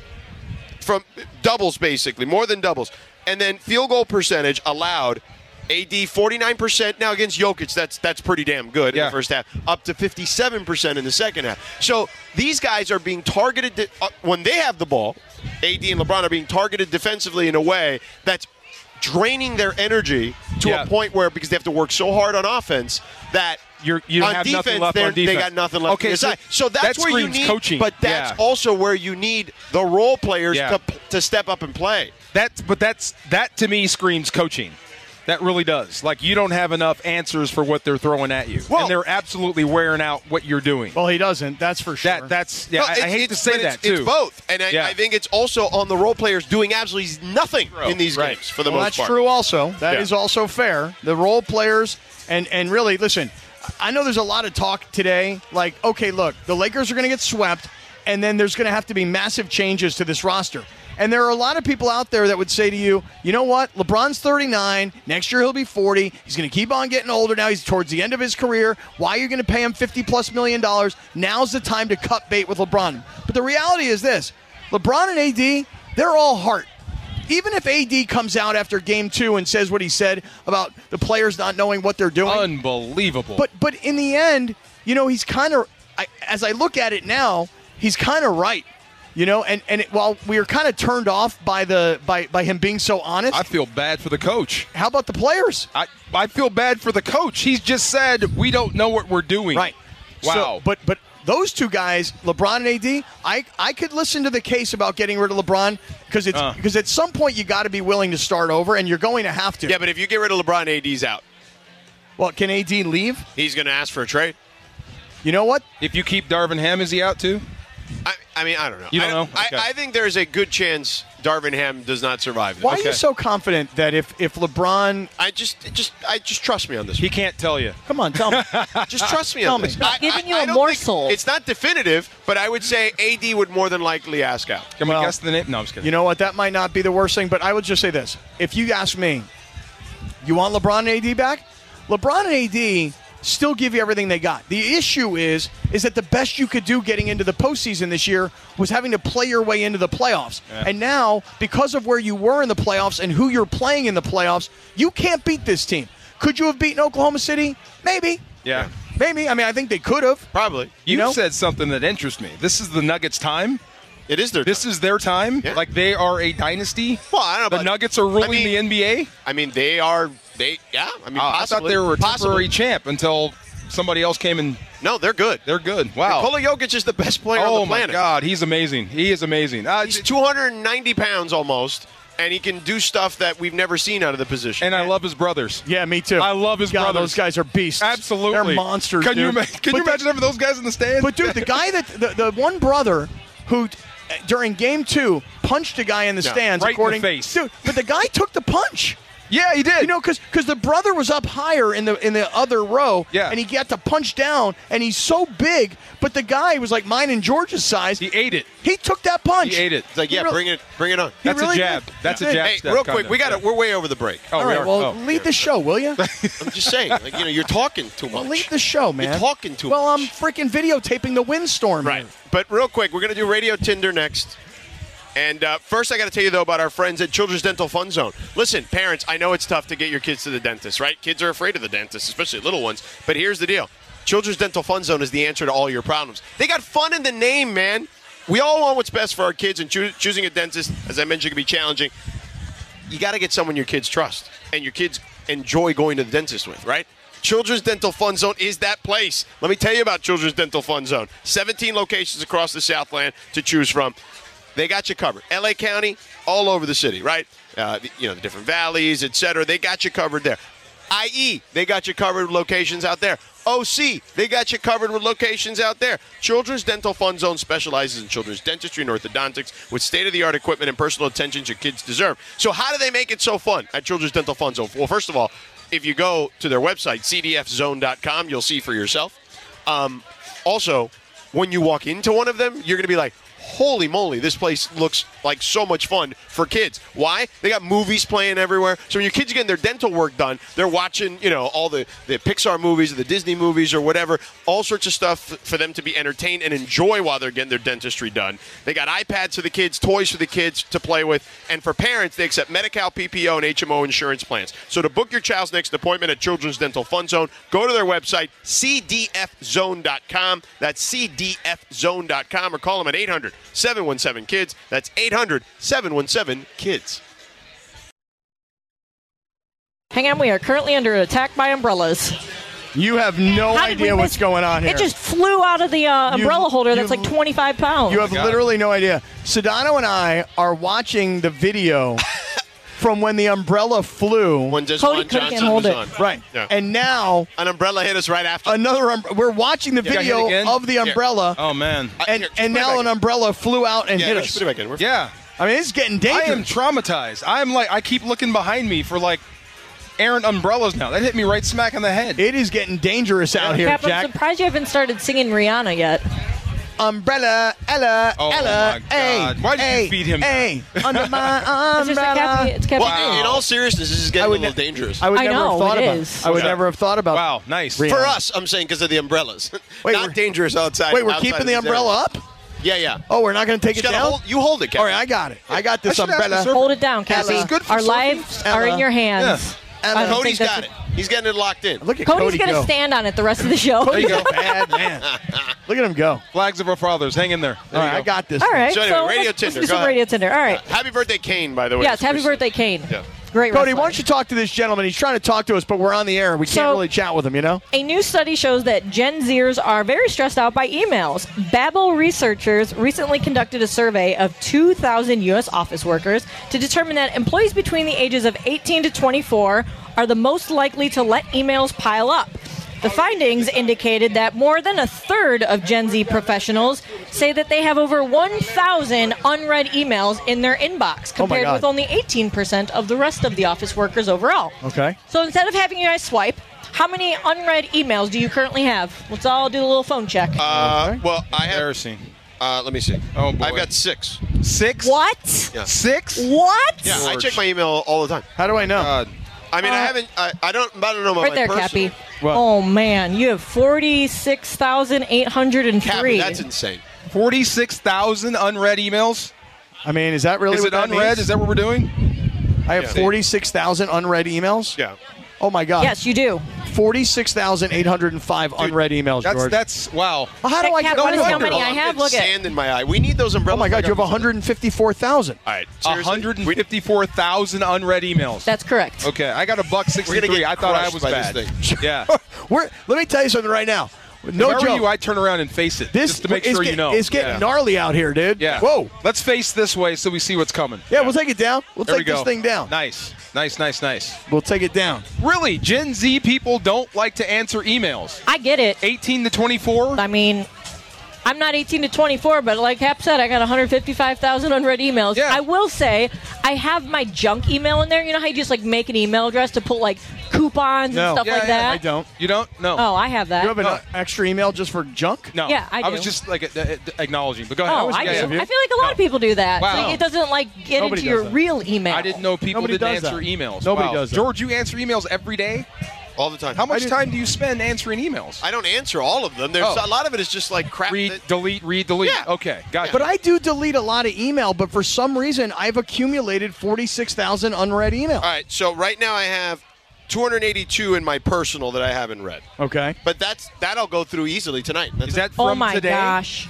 from doubles, basically, more than doubles. And then field goal percentage allowed, AD 49%. Now against Jokic, that's pretty damn good in the first half. Up to 57% in the second half. So these guys are being targeted when they have the ball. AD and LeBron are being targeted defensively in a way that's draining their energy to a point where, because they have to work so hard on offense, that you on have defense, nothing left on defense. They got nothing left on the side. So that's that where you need coaching. But that's also where you need the role players to step up and play. That to me screams coaching. That really does. Like, you don't have enough answers for what they're throwing at you. Well, and they're absolutely wearing out what you're doing. Well, he doesn't. That's for sure. I hate to say that, too. It's both. And I think it's also on the role players doing absolutely nothing in these games for the most part. That's true also. That is also fair. The role players, and really, listen, I know there's a lot of talk today. Like, okay, look, the Lakers are going to get swept, and then there's going to have to be massive changes to this roster. And there are a lot of people out there that would say to you, you know what? LeBron's 39. Next year he'll be 40. He's going to keep on getting older now. He's towards the end of his career. Why are you going to pay him $50+ million? Now's the time to cut bait with LeBron. But the reality is this. LeBron and AD, they're all heart. Even if AD comes out after Game 2 and says what he said about the players not knowing what they're doing. Unbelievable. But in the end, he's kind of, as I look at it now, he's kind of right. While we were kind of turned off by him being so honest, I feel bad for the coach. How about the players? I feel bad for the coach. He's just said we don't know what we're doing. Right. Wow. So, but those two guys, LeBron and AD, I could listen to the case about getting rid of LeBron because at some point you got to be willing to start over, and you're going to have to. Yeah, but if you get rid of LeBron, AD's out. Well, can AD leave? He's going to ask for a trade. You know what? If you keep Darvin Ham, is he out too? I mean, I don't know. You don't know? Okay. I think there's a good chance Darvin Ham does not survive this. Why are you so confident that if LeBron... I just trust me on this. He can't tell you. Come on, tell me. Just trust me on this. He's giving you a morsel. It's not definitive, but I would say AD would more than likely ask out. Can we guess the name? No, I'm just kidding. You know what? That might not be the worst thing, but I would just say this. If you ask me, you want LeBron and AD back? LeBron and AD still give you everything they got. The issue is that the best you could do getting into the postseason this year was having to play your way into the playoffs. Yeah. And now, because of where you were in the playoffs and who you're playing in the playoffs, you can't beat this team. Could you have beaten Oklahoma City? Maybe. Yeah. Maybe. I mean, I think they could have. Probably. You said something that interests me. This is the Nuggets' time. It is their time. This is their time? Yeah. Like they are a dynasty? Well, I don't know. The Nuggets are ruling the NBA? I mean, they are. Yeah. I mean, I thought they were a temporary champ until somebody else came and. No, they're good. They're good. Wow. Nikola Jokic is the best player on the planet. Oh, my God. He's amazing. He is amazing. He's 290 pounds almost, and he can do stuff that we've never seen out of the position. And I love his brothers. Yeah, me too. I love his brothers. Those guys are beasts. Absolutely. They're monsters, Can you dude. imagine having those guys in the stands? But, dude, the guy the one brother who during Game 2 punched a guy in the stands. Right in the face. Dude, but the guy took the punch. Yeah, he did. Because the brother was up higher in the other row, and he got to punch down, and he's so big, but the guy was like mine and George's size. He ate it. He took that punch. He ate it. It's like, bring it on. That's a jab. That's a jab. Hey, real quick, we're way over the break. All right, lead the show, will you? I'm just saying, you're talking too much. Well, lead the show, man. You're talking too much. Well, I'm freaking videotaping the windstorm. Right. Here. But real quick, we're going to do Radio Tinder next. And first, I got to tell you, though, about our friends at Children's Dental Fun Zone. Listen, parents, I know it's tough to get your kids to the dentist, right? Kids are afraid of the dentist, especially little ones. But here's the deal. Children's Dental Fun Zone is the answer to all your problems. They got fun in the name, man. We all want what's best for our kids, and choosing a dentist, as I mentioned, can be challenging. You got to get someone your kids trust and your kids enjoy going to the dentist with, right? Children's Dental Fun Zone is that place. Let me tell you about Children's Dental Fun Zone. 17 locations across the Southland to choose from. They got you covered. L.A. County, all over the city, right? The different valleys, et cetera. They got you covered there. IE, they got you covered with locations out there. OC, they got you covered with locations out there. Children's Dental Fun Zone specializes in children's dentistry and orthodontics with state-of-the-art equipment and personal attention your kids deserve. So how do they make it so fun at Children's Dental Fun Zone? Well, first of all, if you go to their website, cdfzone.com, you'll see for yourself. Also, when you walk into one of them, you're going to be like, holy moly, this place looks like so much fun for kids. Why? They got movies playing everywhere. So when your kids are getting their dental work done, they're watching, all the Pixar movies or the Disney movies or whatever, all sorts of stuff for them to be entertained and enjoy while they're getting their dentistry done. They got iPads for the kids, toys for the kids to play with. And for parents, they accept Medi-Cal, PPO, and HMO insurance plans. So to book your child's next appointment at Children's Dental Fun Zone, go to their website, cdfzone.com. That's cdfzone.com, or call them at 800-717-KIDS. That's 800-717-KIDS. Hang on, we are currently under attack by umbrellas. You have no idea what's going on here. It just flew out of the umbrella holder that's like 25 pounds. You have literally no idea. Sedano and I are watching the video from when the umbrella flew. When just Cody one can't Johnson hold was it. on. Right. Yeah. And now An umbrella hit us right after. we're watching the got hit video again? of the umbrella, Oh man. and Here, just put it now back an in. umbrella flew out and Yeah, hit we us. should put it back in. We're Yeah. I mean, it's getting I dangerous. am traumatized. I keep looking behind me for like errant umbrellas now. That hit me right smack in the head. It is getting dangerous out here, Cap, I'm Jack. surprised you haven't started singing Rihanna yet. Umbrella, Ella, Oh, Ella, my God. Why did you feed him Hey, under my It's just a Cappy, umbrella. it's Cappy. Well, in all seriousness, this is getting a would little ne- dangerous. I would I never know, have thought it about is. it. I would Yeah. never have thought about Wow, nice. Rihanna. For us, I'm saying because of the umbrellas. Wait, Not we're- dangerous outside. Wait, we're outside keeping of the these umbrella areas. up? Yeah, yeah. Oh, we're not going to take You it gotta down? hold, you hold it, Kevin. All right, I got it. I got this I should ask the umbrella. surfer. Hold it down, Cappy. This is good for Our surfing. lives are in your hands. I don't Cody's think got that's- it. He's getting it locked in. Look at Cody's Cody going to go. stand on it the rest of the show. Cody's a bad man. Look at him go. Flags of our fathers. Hang in there. All right, I got this. All right, So anyway, Radio let's Tinder, do go some ahead. Radio Tinder. All right. Happy birthday, Kane, by the way. Yes, happy birthday, Kane. Yeah. Great Cody, wrestler. why don't you talk to this gentleman? He's trying to talk to us, but we're on the air. We can't So- really chat with him, you know? A new study shows that Gen Zers are very stressed out by emails. Babbel researchers recently conducted a survey of 2,000 U.S. office workers to determine that employees between the ages of 18 to 24 are the most likely to let emails pile up. The findings indicated that more than a third of Gen Z professionals say that they have over 1,000 unread emails in their inbox, compared God. with only 18% of the rest of the office workers overall. Okay. So instead of having you guys swipe, how many unread emails do you currently have? Let's all do a little phone check. Well, I have. Embarrassing. Let me see. Oh, boy. I've got 6. 6? What? Yeah. 6? What? Yeah, I check my email all the time. How do I know? I mean, I haven't. I don't know about Right my there, personal. Cappy. What? Oh man, you have 46,803. Cappy, that's insane. 46,000 unread emails? I mean, is that really Is what it that unread? means? Is that what we're doing? I have Yeah. 46,000 unread emails? Yeah. Oh, my God. Yes, you do. 46,805 unread emails, George. That's wow. Well, how do I Cap, get what is no how wonder. many I have? Look at. Sand in my eye. We need those umbrellas. Oh, my God, back you have up. 154,000. All right. seriously? 154,000 unread emails. That's correct. Okay, I got a We're gonna $1.63. get I thought I crushed was by bad. this thing. Yeah. Let me tell you something right now. No if I were joke. you, I'd turn around and face it This just to make is sure get- you know. It's getting Yeah. gnarly out here, dude. Yeah. Whoa. Let's face this way so we see what's coming. Yeah, we'll take it down. We'll There take we this go. thing down. Nice. We'll take it down. Really, Gen Z people don't like to answer emails. I get it. 18 to 24? I mean, I'm not 18 to 24, but like Hap said, I got 155,000 unread emails. Yeah. I will say, I have my junk email in there. You know how you just like make an email address to put like coupons No. and stuff Yeah, like yeah, that? I don't. You don't? No. Oh, I have that. You have an No. extra email just for junk? No. Yeah, I was do. just like acknowledging. But go ahead. Oh, I do. yeah, I feel like a lot of people do that. Wow. So it doesn't like get Nobody into your does that. real email. I didn't know people Nobody didn't does answer that. emails. Nobody Wow. does that. George, you answer emails every day? All the time. How much do. time do you spend answering emails? I don't answer all of them. There's Oh. a lot of it is just like crap. Read, that- delete, read, delete. Yeah. Okay, got But it. I do delete a lot of email, but for some reason, I've accumulated 46,000 unread emails. All right. So right now I have 282 in my personal that I haven't read. Okay. But that'll go through easily tonight. That's Is it. that from Oh my today? gosh.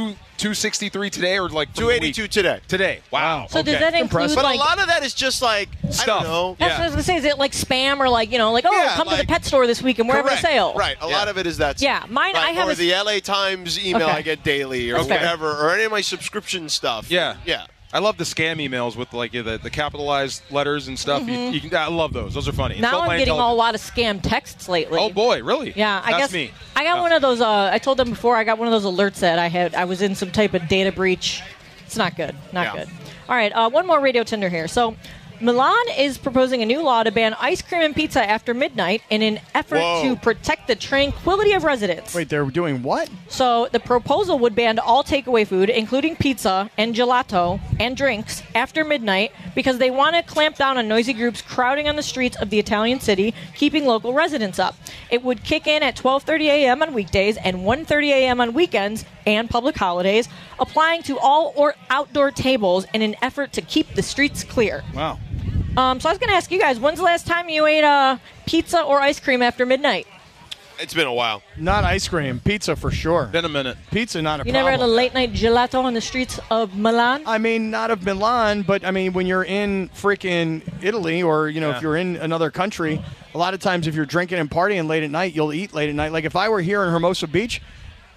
263 today or like from the 282 week? today? Today. Wow. So okay. does that include Impressive. But like? a lot of that is just like I Stuff. don't know. That's Yeah. what I was gonna say. Is it like spam or like like Yeah, come to like- the pet store this week and we're having a Correct. sale? Right. A lot of it is that. Yeah, mine- I have or a- the LA Times email Okay. I get daily or That's fair. whatever, or any of my subscription stuff. Yeah. Yeah. I love the scam emails with like the capitalized letters and stuff. You can, I love those. Those are funny. Mm-hmm. Now Insult I'm my getting a intelligence. lot of scam texts lately. Oh boy, really? Yeah, I That's guess me. I got one of those. I told them before. I got one of those alerts that I was in some type of data breach. It's not good. Not Yeah. good. All right, one more Radio Tinder here. So, Milan is proposing a new law to ban ice cream and pizza after midnight in an effort Whoa. to protect the tranquility of residents. Wait, they're doing what? So the proposal would ban all takeaway food, including pizza and gelato and drinks, after midnight because they want to clamp down on noisy groups crowding on the streets of the Italian city, keeping local residents up. It would kick in at 12:30 a.m. on weekdays and 1:30 a.m. on weekends and public holidays, applying to all or outdoor tables in an effort to keep the streets clear. Wow. So I was going to ask you guys, when's the last time you ate pizza or ice cream after midnight? It's been a while. Not ice cream. Pizza for sure. Been a minute. Pizza, not a You problem. never had a late night gelato on the streets of Milan? I mean, not of Milan, but I mean, when you're in freaking Italy or, if you're in another country, a lot of times if you're drinking and partying late at night, you'll eat late at night. Like if I were here in Hermosa Beach,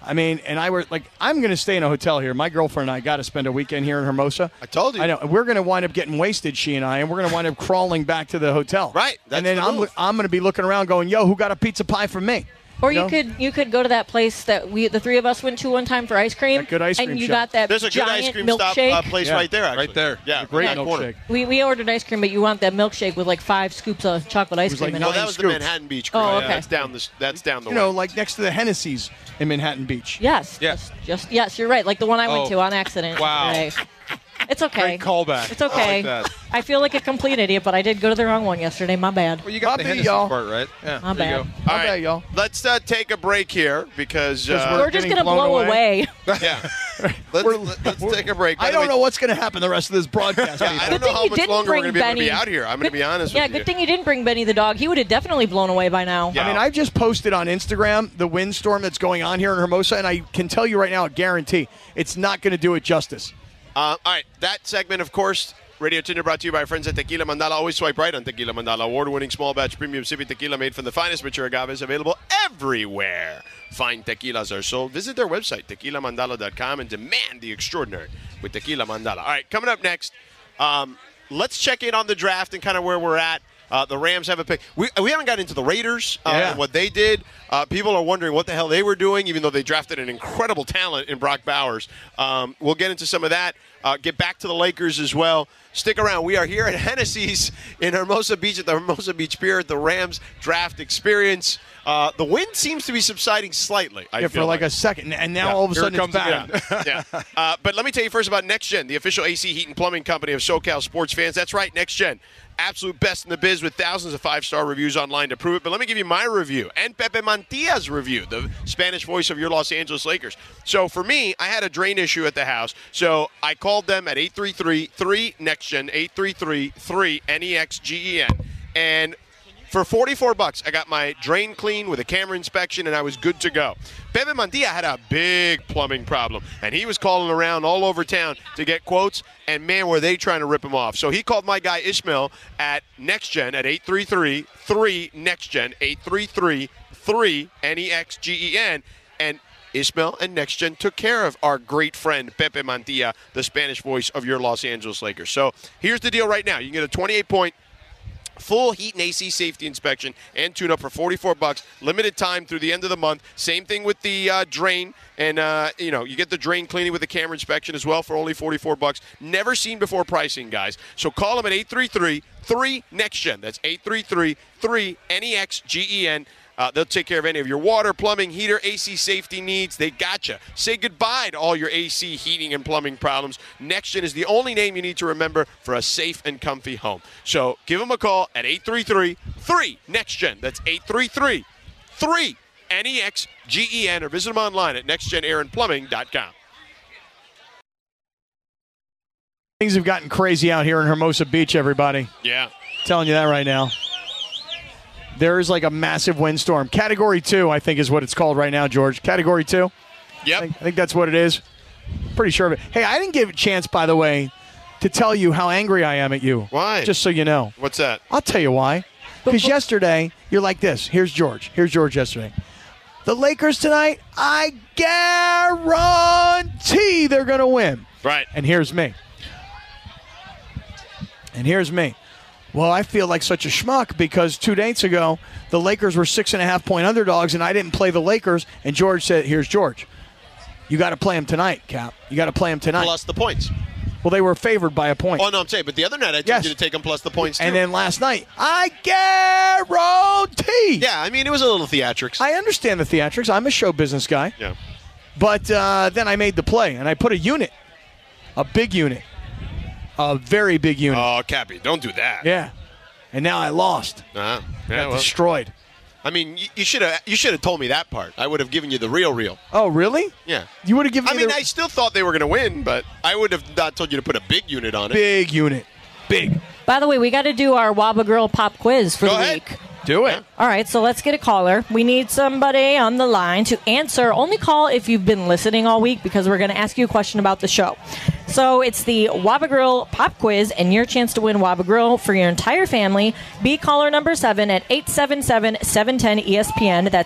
I mean, and I were like, I'm going to stay in a hotel here. My girlfriend and I got to spend a weekend here in Hermosa. I told you. I know. We're going to wind up getting wasted, she and I, and we're going to wind up crawling back to the hotel. Right. And then I'm going to be looking around going, yo, who got a pizza pie from me? Or you could go to that place that the three of us went to one time for ice cream. That good ice cream and you shop. got that There's a good giant ice cream milkshake. stop place right there. Actually. Right there. Yeah, Great right milkshake. We ordered ice cream, but you want that milkshake with like 5 scoops of chocolate ice was cream like in No, it. that was the scoops. Manhattan Beach. Oh, Crew. okay. That's down the way. You know, like next to the Hennessy's in Manhattan Beach. Yes. Yeah. Just yes, you're right. Like the one I went Oh. to on accident. Wow. Today. It's okay. Great callback. It's okay. I like that. I feel like a complete idiot, but I did go to the wrong one yesterday. My bad. Well, you got the Copy, Hennessy y'all. part, right? Yeah. My there you bad. go. All Okay, right, y'all. let's take a break here because we're We're just getting gonna blown blow away. yeah. Let's take a break. By I the way, don't know what's going to happen the rest of this broadcast. I don't Good know thing how you much didn't longer we're bring going to be able to be Benny. out here. I'm going to be honest Yeah, with you. good thing you didn't bring Benny the dog. He would have definitely blown away by now. Yeah. I mean, I just posted on Instagram the windstorm that's going on here in Hermosa, and I can tell you right now, I guarantee, it's not going to do it justice. All right, that segment, of course, Radio Tinder brought to you by our friends at Tequila Mandala. Always swipe right on Tequila Mandala. Award-winning small batch premium sippy tequila made from the finest mature agaves, available everywhere fine tequilas are sold. Visit their website, tequilamandala.com, and demand the extraordinary with Tequila Mandala. All right, coming up next, let's check in on the draft and kind of where we're at. The Rams have a pick. We haven't got into the Raiders and what they did. People are wondering what the hell they were doing, even though they drafted an incredible talent in Brock Bowers. We'll get into some of that. Get back to the Lakers as well. Stick around. We are here at Hennessy's in Hermosa Beach at the Hermosa Beach Pier at the Rams draft experience. The wind seems to be subsiding slightly. I for feel like a second, and now all of a Here it sudden it's comes back. again. Yeah. But let me tell you first about Next Gen, the official AC Heat and Plumbing company of SoCal sports fans. That's right, Next Gen. Absolute best in the biz with thousands of 5-star reviews online to prove it. But let me give you my review and Pepe Mantilla's review, the Spanish voice of your Los Angeles Lakers. So for me, I had a drain issue at the house. So I called them at 833-3-NEXTGEN, 833-3-NEXGEN. And for $44, I got my drain clean with a camera inspection, and I was good to go. Pepe Mantilla had a big plumbing problem, and he was calling around all over town to get quotes, and man, were they trying to rip him off. So he called my guy Ishmael at NextGen at 833-3-NEXTGen, 833-3-NEXGEN, and Ishmael and NextGen took care of our great friend Pepe Mantilla, the Spanish voice of your Los Angeles Lakers. So here's the deal right now. You can get a 28-point full heat and AC safety inspection and tune-up for $44. Limited time through the end of the month. Same thing with the drain. And, you get the drain cleaning with the camera inspection as well for only $44. Never seen before pricing, guys. So call them at 833-3-NEXTGEN. That's 833-3-NEXGEN. They'll take care of any of your water, plumbing, heater, AC safety needs. They gotcha. Say goodbye to all your AC, heating, and plumbing problems. NextGen is the only name you need to remember for a safe and comfy home. So give them a call at 833-3-NEXTGEN. That's 833-3-NEXGEN, or visit them online at nextgenairandplumbing.com. Things have gotten crazy out here in Hermosa Beach, everybody. Yeah. Telling you that right now. There is like a massive windstorm. Category 2, I think, is what it's called right now, George. Category 2? Yep. I think that's what it is. Pretty sure of it. Hey, I didn't give a chance, by the way, to tell you how angry I am at you. Why? Just so you know. What's that? I'll tell you why. Because yesterday, you're like this. Here's George. Here's George yesterday. The Lakers tonight, I guarantee they're going to win. Right. And here's me. Well, I feel like such a schmuck because 2 days ago, the Lakers were 6.5-point underdogs, and I didn't play the Lakers. And George said, here's George. You got to play them tonight, Cap. You got to play them tonight. Plus the points. Well, they were favored by a point. Oh, no, I'm saying, but the other night I told you to take them plus the points, too. And then last night, I guarantee. Yeah, I mean, it was a little theatrics. I understand the theatrics. I'm a show business guy. Yeah. But then I made the play, and I put a unit, a big unit, a very big unit. Oh, Cappy, don't do that. Yeah. And now I lost. Yeah, Got destroyed. I mean, you should have told me that part. I would have given you the real. Oh, really? Yeah. You would have given me I still thought they were going to win, but I would have not told you to put a big unit on it. Big unit. Big. By the way, we got to do our Waba Girl pop quiz for the week. Do it. All right, so let's get a caller. We need somebody on the line to answer. Only call if you've been listening all week because we're going to ask you a question about the show. So it's the Waba Grill Pop Quiz and your chance to win Waba Grill for your entire family. Be caller number 7 at 877-710-ESPN. That's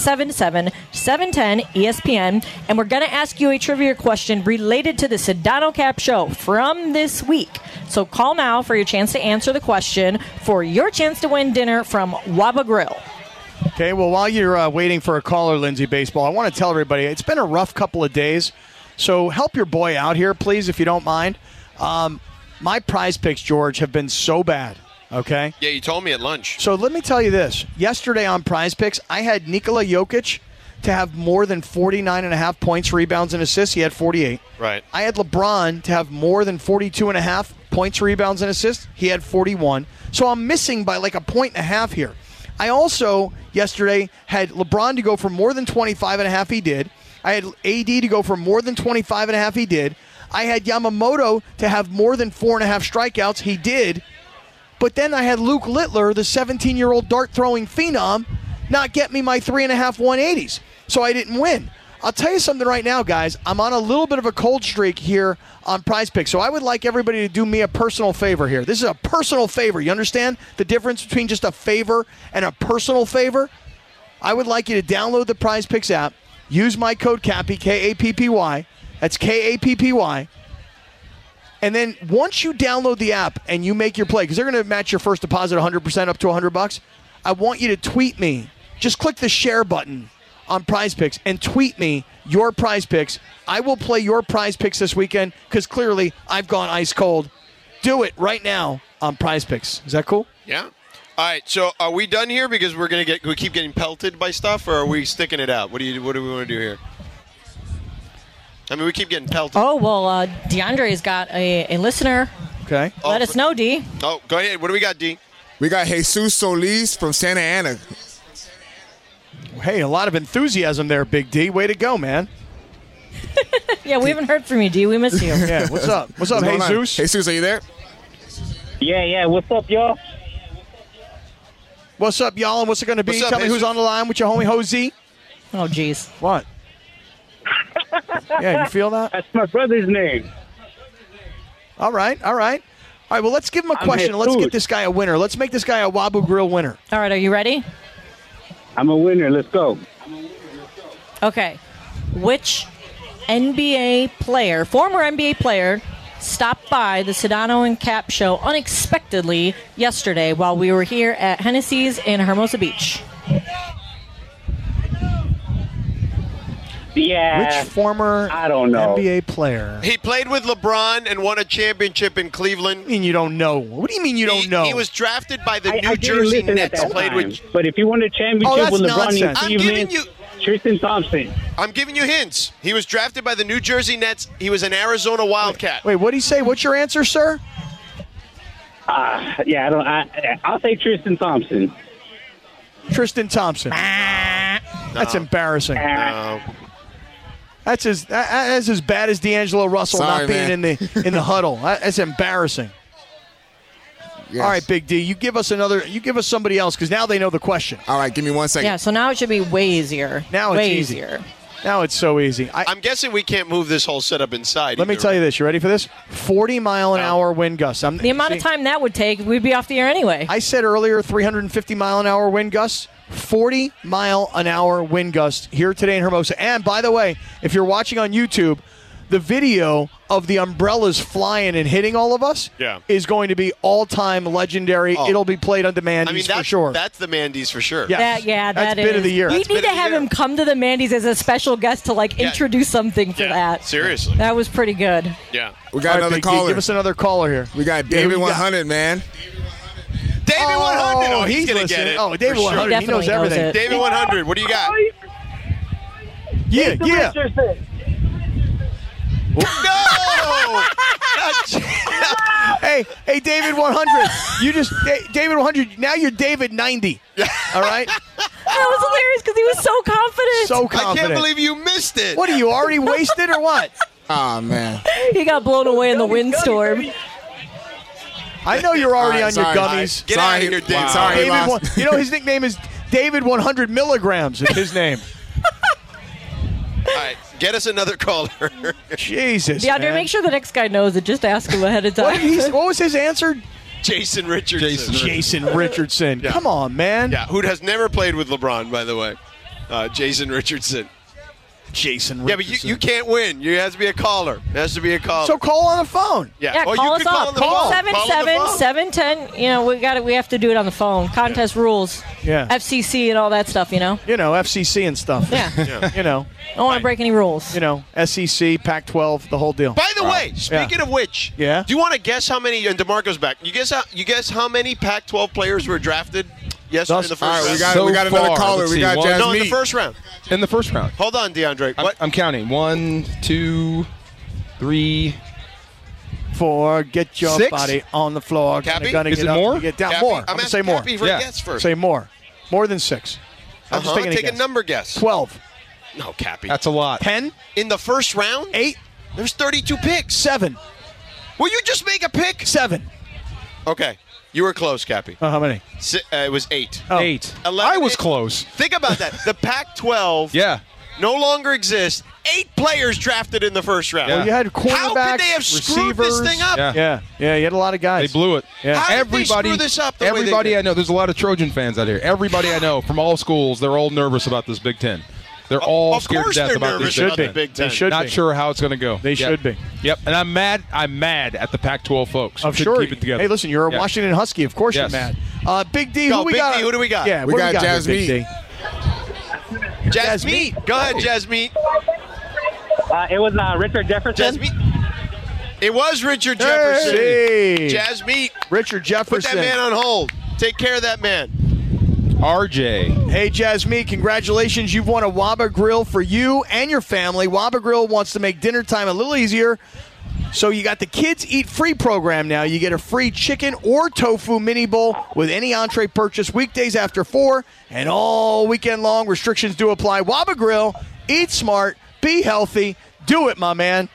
877-710-ESPN. And we're going to ask you a trivia question related to the Sedano Cap Show from this week. So call now for your chance to answer the question for your chance to win dinner from Waba Grill. Okay, well, while you're waiting for a caller, Lindsay Baseball, I want to tell everybody it's been a rough couple of days. So help your boy out here, please, if you don't mind. My prize picks, George, have been so bad, okay? Yeah, you told me at lunch. So let me tell you this. Yesterday on prize picks, I had Nikola Jokic to have more than 49.5 points, rebounds, and assists. He had 48. Right. I had LeBron to have more than 42.5 points, rebounds, and assists. He had 41. So I'm missing by like a point and a half here. I also, yesterday, had LeBron to go for more than 25.5. He did. I had AD to go for more than 25.5. He did. I had Yamamoto to have more than 4.5 strikeouts. He did. But then I had Luke Littler, the 17-year-old dart-throwing phenom, not get me my 3.5 180s. So I didn't win. I'll tell you something right now, guys. I'm on a little bit of a cold streak here on Prize Picks, so I would like everybody to do me a personal favor here. This is a personal favor. You understand the difference between just a favor and a personal favor? I would like you to download the Prize Picks app, use my code KAPPY, K-A-P-P-Y. That's K-A-P-P-Y. And then once you download the app and you make your play, because they're going to match your first deposit 100% up to $100, I want you to tweet me. Just click the share button on Prize Picks and tweet me your Prize Picks. I will play your Prize Picks this weekend because clearly I've gone ice cold. Do it right now on Prize Picks. Is that cool? Yeah. All right. So are we done here because we keep getting pelted by stuff, or are we sticking it out? What do we want to do here? I mean, we keep getting pelted. Oh, well, DeAndre's got a listener. Okay. Let us know, D. Oh, go ahead. What do we got, D? We got Jesus Solis from Santa Ana. Hey, a lot of enthusiasm there, Big D. Way to go, man. Yeah, we haven't heard from you, D. We miss you. Yeah, what's up? What's up, Jesus? Jesus, are you there? Yeah. What's up, y'all? What's up, y'all? And what's it going to be? What's up, Tell me who's on the line with your homie, Hosey. Oh, jeez. What? Yeah, you feel that? That's my brother's name. All right. All right, well, let's give him a question. And let's get this guy a winner. Let's make this guy a Wabu Grill winner. All right, are you ready? I'm a winner. Let's go. Okay. Which NBA player, former NBA player, stopped by the Sedano and Cap show unexpectedly yesterday while we were here at Hennessy's in Hermosa Beach? Yeah. Which former I don't know. NBA player? He played with LeBron and won a championship in Cleveland. I mean, you don't know. What do you mean you don't know? He was drafted by the I New didn't Jersey listen at Nets. that Played time. with. But if you won a championship with LeBron in I'm giving Cleveland, you. Tristan Thompson. I'm giving you hints. He was drafted by the New Jersey Nets. He was an Arizona Wildcat. Wait, what did he say? What's your answer, sir? Yeah, I'll say Tristan Thompson. Tristan Thompson. That's embarrassing. No. That's as bad as D'Angelo Russell not being in the huddle. That's embarrassing. Yes. All right, Big D, you give us somebody else because now they know the question. All right, give me 1 second. Yeah, so now it should be way easier. Now it's way easy. easier. Now it's so easy. I'm guessing we can't move this whole setup inside. Let me tell you this. You ready for this? 40-mile-an-hour wind gusts. The amount of time that would take, we'd be off the air anyway. I said earlier 350-mile-an-hour wind gusts. 40-mile-an-hour wind gusts here today in Hermosa. And, by the way, if you're watching on YouTube, the video of the umbrellas flying and hitting all of us is going to be all-time legendary. It'll be played on the Mandy's for sure. That's the Mandy's for sure. Yes. That's bit of the year. We need to have him come to the Mandy's as a special guest to introduce something for that. Seriously. That was pretty good. Yeah. We got another caller. Give us another caller here. We got David 100, man. David 100. Oh, he's going to listening. get it. Oh, David 100. He knows everything. David 100. What do you got? Yeah. No! Hey, David 100. David 100. Now you're David 90. All right. That was hilarious because he was so confident. So confident. I can't believe you missed it. What are you already wasted or what? Oh man. He got blown away in the windstorm. I know you're already on sorry, your gummies. Get out of here, David. Wow. Sorry, David, you know his nickname is David 100 milligrams. Is his name. All right. Get us another caller. Jesus, DeAndre, man. make sure the next guy knows it. Just ask him ahead of time. What was his answer? Jason Richardson. Jason Richardson. Yeah. Come on, man. Yeah, who has never played with LeBron, by the way. Jason Richardson. Jason Yeah, Richardson. but you can't win. You has to be a caller. It has to be a caller. So call on the phone. Yeah, Or call you us could call up. on the phone. 777-710. You know, we have to do it on the phone. Contest rules. Yeah. FCC and all that stuff, you know? You know, FCC and stuff. Yeah. You know. Don't want to break any rules. You know, SEC, Pac-12, the whole deal. By the way, speaking of which, Yeah. do you want to guess how many? And DeMarco's back. You guess how many Pac-12 players were drafted yesterday in the first All right, round? we got another caller. Let's We see, got one- Jasmine. No, in the first round. In the first round. Hold on, DeAndre. What? I'm counting. 1, 2, 3. 4, get your 6? body on the floor. Cappy? Gonna Is get it up, more? Get down. Cappy? More. I'm I'm going to asking say more. Cappy for a guess first. Say more. More than 6. I'm just taking a Take guess. a number guess. 12. No, Cappy. That's a lot. 10. In the first round? 8. There's 32 picks. 7. Will you just make a pick? 7. Okay. You were close, Cappy. How many? It was 8. Oh. 8. 11. I was close. Think about that. The Pac-12 Yeah. no longer exists. 8 players drafted in the first round. Well, you had cornerbacks, How could they have screwed receivers. this thing up? Yeah. Yeah, you had a lot of guys. They blew it. Yeah. How did they Everybody, screw this up the way they everybody did? I know, there's a lot of Trojan fans out here. Everybody I know from all schools, they're all nervous about this Big Ten. They're all Of scared to course death they're about nervous this about Big the Ten. Big Ten. They should Not be. sure how it's going to go. They should be. Yep, and I'm mad. I'm mad at the Pac-12 folks. I'm Should sure. keep it together. Hey, listen, you're a Yeah. Washington Husky. Of course Yes. you're mad. Big D, Go, who we Big got? D, who do we got? Yeah, We what got do we got here, Big Jasmine. D? Jasmine. Go ahead, Jasmine. It was Richard Jefferson. Jasmine. It was Richard Jefferson. Hey. Jasmine. Richard Put Jefferson. that man on hold. Take care of that man. RJ. Hey, Jasmine, congratulations. You've won a Waba Grill for you and your family. Waba Grill wants to make dinner time a little easier. So you got the Kids Eat Free program now. You get a free chicken or tofu mini bowl with any entree purchase weekdays after 4 and all weekend long. Restrictions do apply. Waba Grill, eat smart, be healthy. Do it, my man.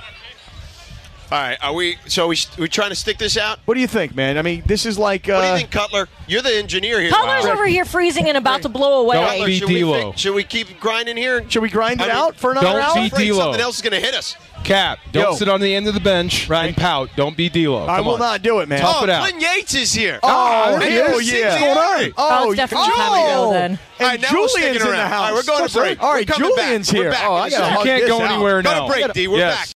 All right, are we trying to stick this out? What do you think, man? I mean, this is like... What do you think, Cutler? You're the engineer here. Cutler's over here freezing and about to blow away. Cutler, be should we D-Lo. should we keep grinding here? Should we grind it out for another don't hour? be I'm afraid D-Lo. something else is going to hit us. Cap, don't Yo. sit on the end of the bench Right. and pout. Don't be D-Lo. I Come will on. not do it, man. Tough it out. Clinton Yates is here. Oh, Hey, hell Sydney, yeah. what's going on? Oh, it's definitely time to go then. All And right, now we're Julian's sticking in the around. house. All right, we're going to break. All right, We're coming Julian's back. here. We're back. Oh, I in a gotta second. hug You can't this go out. anywhere Go now. to break, D. We're Yes. back.